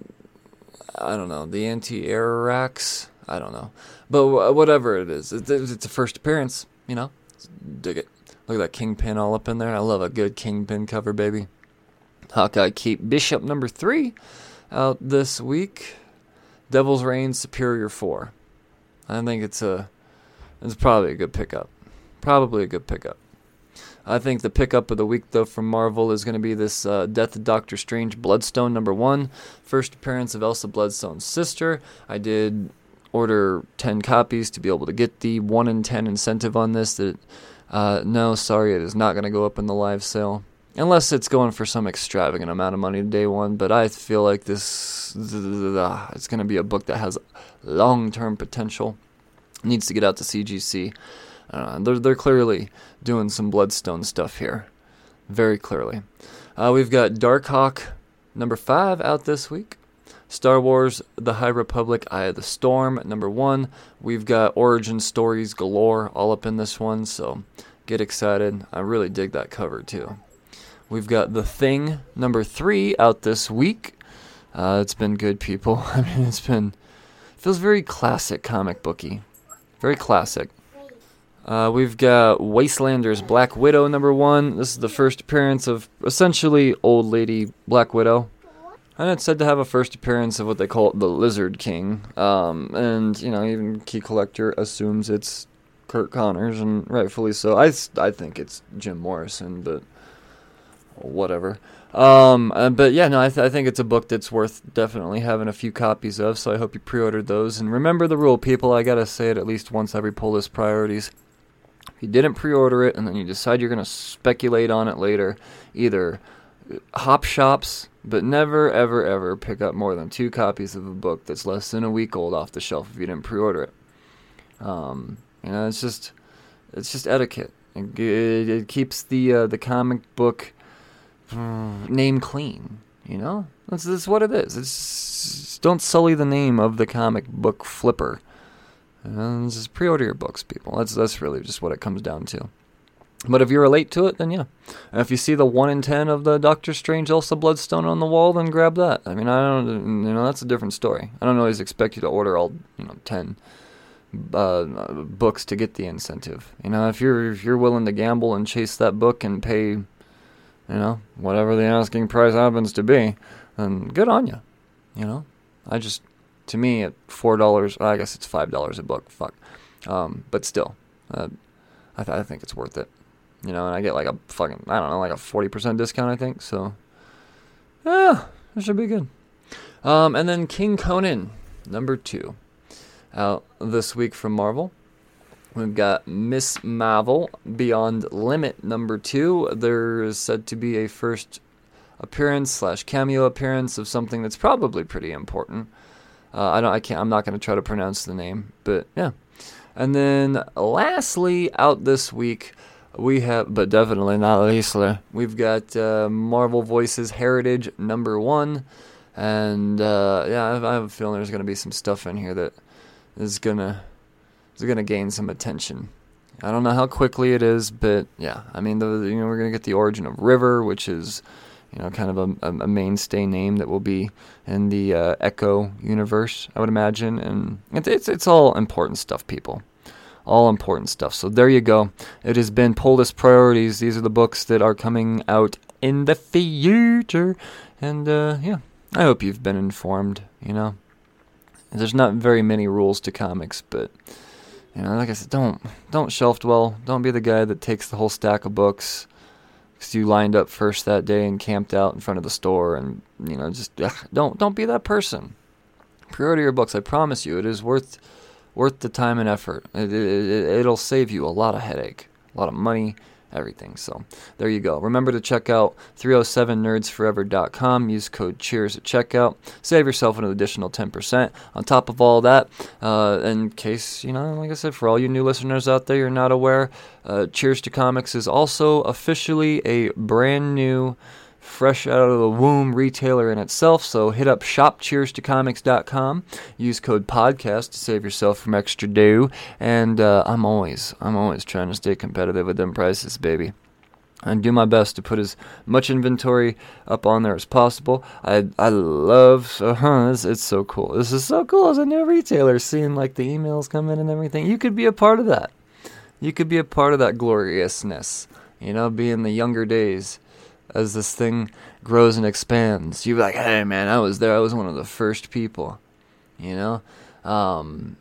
I don't know, the Anti-Arax. I don't know, but whatever it is, it's, it's a first appearance. You know, dig it. Look at that Kingpin all up in there. I love a good Kingpin cover, baby. Hawkeye Kate Bishop number three out this week. Devil's Reign Superior four. I think it's a, it's probably a good pickup. Probably a good pickup. I think the pickup of the week, though, from Marvel is going to be this uh, Death of Doctor Strange Bloodstone number one. First appearance of Elsa Bloodstone's sister. I did order ten copies to be able to get the one in ten incentive on this. That uh, no, sorry, it is not going to go up in the live sale. Unless it's going for some extravagant amount of money day one, but I feel like this, it's going to be a book that has long-term potential. Needs to get out to C G C. Uh, they're, they're clearly doing some Bloodstone stuff here. Very clearly. Uh, we've got Darkhawk number five out this week. Star Wars The High Republic Eye of the Storm number one. We've got origin stories galore all up in this one, so get excited. I really dig that cover too. We've got The Thing number three out this week. Uh, it's been good, people. I mean, it's been, it feels very classic comic booky. Very classic. Uh, we've got Wastelanders Black Widow number one. This is the first appearance of essentially old lady Black Widow. And it's said to have a first appearance of what they call the Lizard King. Um, and, you know, even Key Collector assumes it's Kurt Connors, and rightfully so. I, I think it's Jim Morrison, but whatever. Um, uh, but yeah, no, I, th- I think it's a book that's worth definitely having a few copies of, so I hope you pre-ordered those. And remember the rule, people, I gotta say it at least once every pull list priorities. If you didn't pre-order it and then you decide you're gonna speculate on it later, either hop shops, but never, ever, ever pick up more than two copies of a book that's less than a week old off the shelf if you didn't pre-order it. Um, you know, it's just, it's just etiquette. It, it, it keeps the uh, the comic book name clean, you know? That's, that's what it is. It's, don't sully the name of the comic book flipper. And just pre-order your books, people. That's that's really just what it comes down to. But if you relate to it, then yeah. And if you see the one in ten of the Doctor Strange Elsa Bloodstone on the wall, then grab that. I mean, I don't, you know, that's a different story. I don't always expect you to order all, you know, ten uh, books to get the incentive. You know, if you're if you're willing to gamble and chase that book and pay, you know, whatever the asking price happens to be, then good on you. You know, I just, to me, at four dollars, I guess it's five dollars a book, fuck. Um, but still, uh, I, th- I think it's worth it. You know, and I get like a fucking, I don't know, like a forty percent discount, I think, so, yeah, it should be good. Um, and then King Conan, number two, out this week from Marvel. We've got Miss Marvel, Beyond Limit, number two. There is said to be a first appearance slash cameo appearance of something that's probably pretty important. Uh, I don't, I can't, I'm not going to try to pronounce the name, but yeah. And then lastly, out this week, we have, but definitely not leastly, we've got uh, Marvel Voices Heritage, number one. And uh, yeah, I have, I have a feeling there's going to be some stuff in here that is going to is going to gain some attention. I don't know how quickly it is, but yeah, I mean, the, you know, we're going to get the origin of River, which is, you know, kind of a, a mainstay name that will be in the uh, Echo universe, I would imagine, and it's, it's it's all important stuff, people, all important stuff. So there you go. It has been Poldus Priorities. These are the books that are coming out in the future, and uh, yeah, I hope you've been informed. You know, there's not very many rules to comics, but. You know, like I said, don't don't shelf dwell. Don't be the guy that takes the whole stack of books because you lined up first that day and camped out in front of the store, and you know, just ugh, don't don't be that person. Pre-order your books. I promise you, it is worth worth the time and effort. It, it, it'll save you a lot of headache, a lot of money, everything. So there you go. Remember to check out three oh seven nerds forever dot com. Use code CHEERS at checkout. Save yourself an additional ten percent. On top of all that, uh, in case, you know, like I said, for all you new listeners out there, you're not aware, uh, Cheers to Comics is also officially a brand new, fresh out of the womb retailer in itself. So hit up shop cheers to comics dot com. Use code podcast to save yourself from extra dough. And uh, I'm always, I'm always trying to stay competitive with them prices, baby. And do my best to put as much inventory up on there as possible. I I love, uh, it's, it's so cool. This is so cool as a new retailer, seeing like the emails come in and everything. You could be a part of that. You could be a part of that gloriousness. You know, be in the younger days. As this thing grows and expands, you're like, hey man, I was there. I was one of the first people, you know? Um,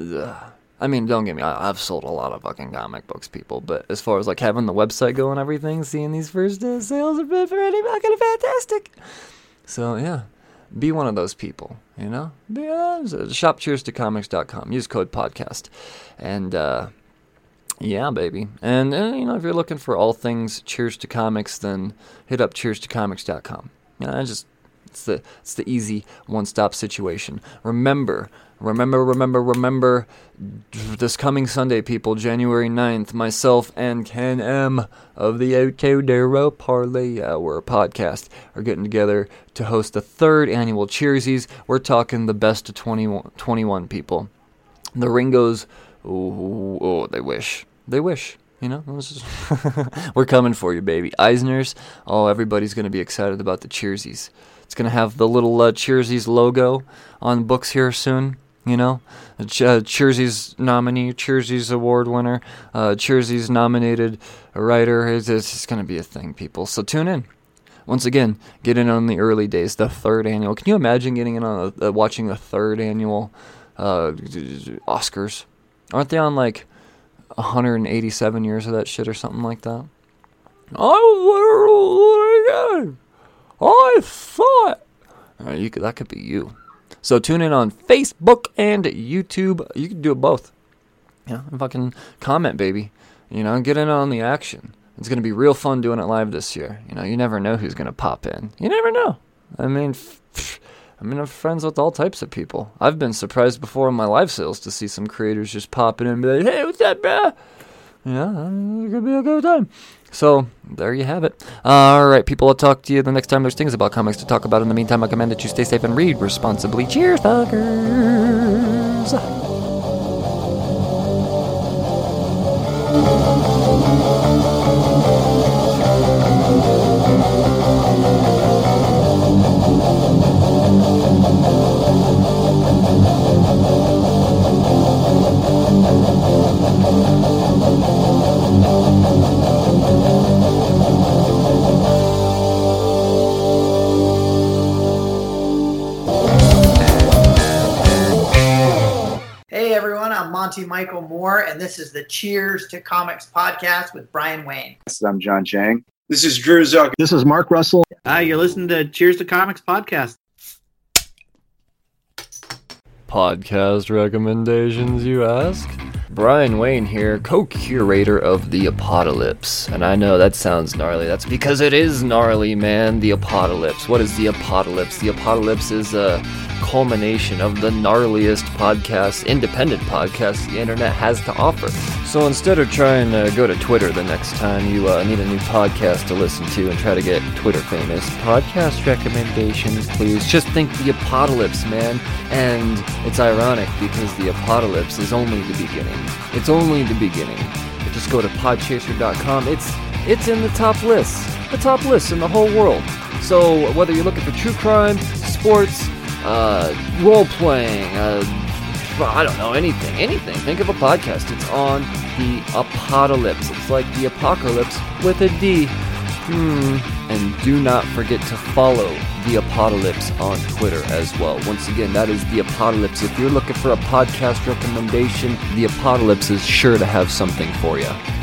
I mean, don't get me, I, I've sold a lot of fucking comic books, people, but as far as like having the website go and everything, seeing these first uh, sales have been pretty fucking fantastic. So yeah, be one of those people, you know? Be, uh, shop cheers to comics dot com. Use code podcast. And, uh, yeah, baby. And, uh, you know, if you're looking for all things Cheers to Comics, then hit up cheers to comics dot com. You know, I just, it's the, it's the easy one-stop situation. Remember, remember, remember, remember, this coming Sunday, people, January ninth, myself and Ken M. of the Otodero Parlay Hour podcast are getting together to host the third annual Cheersies. We're talking the best of twenty-one, twenty-one people. The Ringos, oh, oh, they wish. They wish, you know. Just we're coming for you, baby. Eisner's, oh, everybody's going to be excited about the Cheersies. It's going to have the little uh, Cheersies logo on books here soon, you know. Uh, Cheersies nominee, Cheersies award winner, uh, Cheersies nominated writer. It's, it's going to be a thing, people. So tune in. Once again, get in on the early days, the third annual. Can you imagine getting in on a, uh, watching the third annual uh, Oscars? Aren't they on like one hundred eighty-seven years of that shit or something like that? Oh, I thought uh, you could, that could be you. So tune in on Facebook and YouTube. You can do it both. Yeah, and fucking comment, baby. You know, get in on the action. It's gonna be real fun doing it live this year. You know, you never know who's gonna pop in. You never know. I mean. Pff, I mean, I'm friends with all types of people. I've been surprised before in my live sales to see some creators just pop in and be like, hey, what's up, bro? Yeah, it could be a good time. So, there you have it. All right, people, I'll talk to you the next time there's things about comics to talk about. In the meantime, I recommend that you stay safe and read responsibly. Cheers, fuckers! Monty Michael Moore, and this is the Cheers to Comics podcast with Brian Wayne. I'm John Chang. This is Drew Zuck. This is Mark Russell. Hi, you're listening to Cheers to Comics podcast. Podcast recommendations, you ask? Brian Wayne here, co-curator of The Apocalypse. And I know that sounds gnarly. That's because it is gnarly, man. The Apocalypse. What is The Apocalypse? The Apocalypse is a culmination of the gnarliest podcasts, independent podcasts the internet has to offer. So instead of trying to go to Twitter the next time you uh, need a new podcast to listen to and try to get Twitter famous, podcast recommendations, please. Just think The Apocalypse, man. And it's ironic because The Apocalypse is only the beginning. It's only the beginning. Just go to podchaser dot com. It's it's in the top lists. The top lists in the whole world. So whether you're looking for true crime, sports, uh, role-playing, uh, I don't know, anything, anything. Think of a podcast. It's on The Apocalypse. It's like the apocalypse with a D. Hmm. And do not forget to follow The Apocalypse on Twitter as well. Once again, that is The Apocalypse. If you're looking for a podcast recommendation, The Apocalypse is sure to have something for you.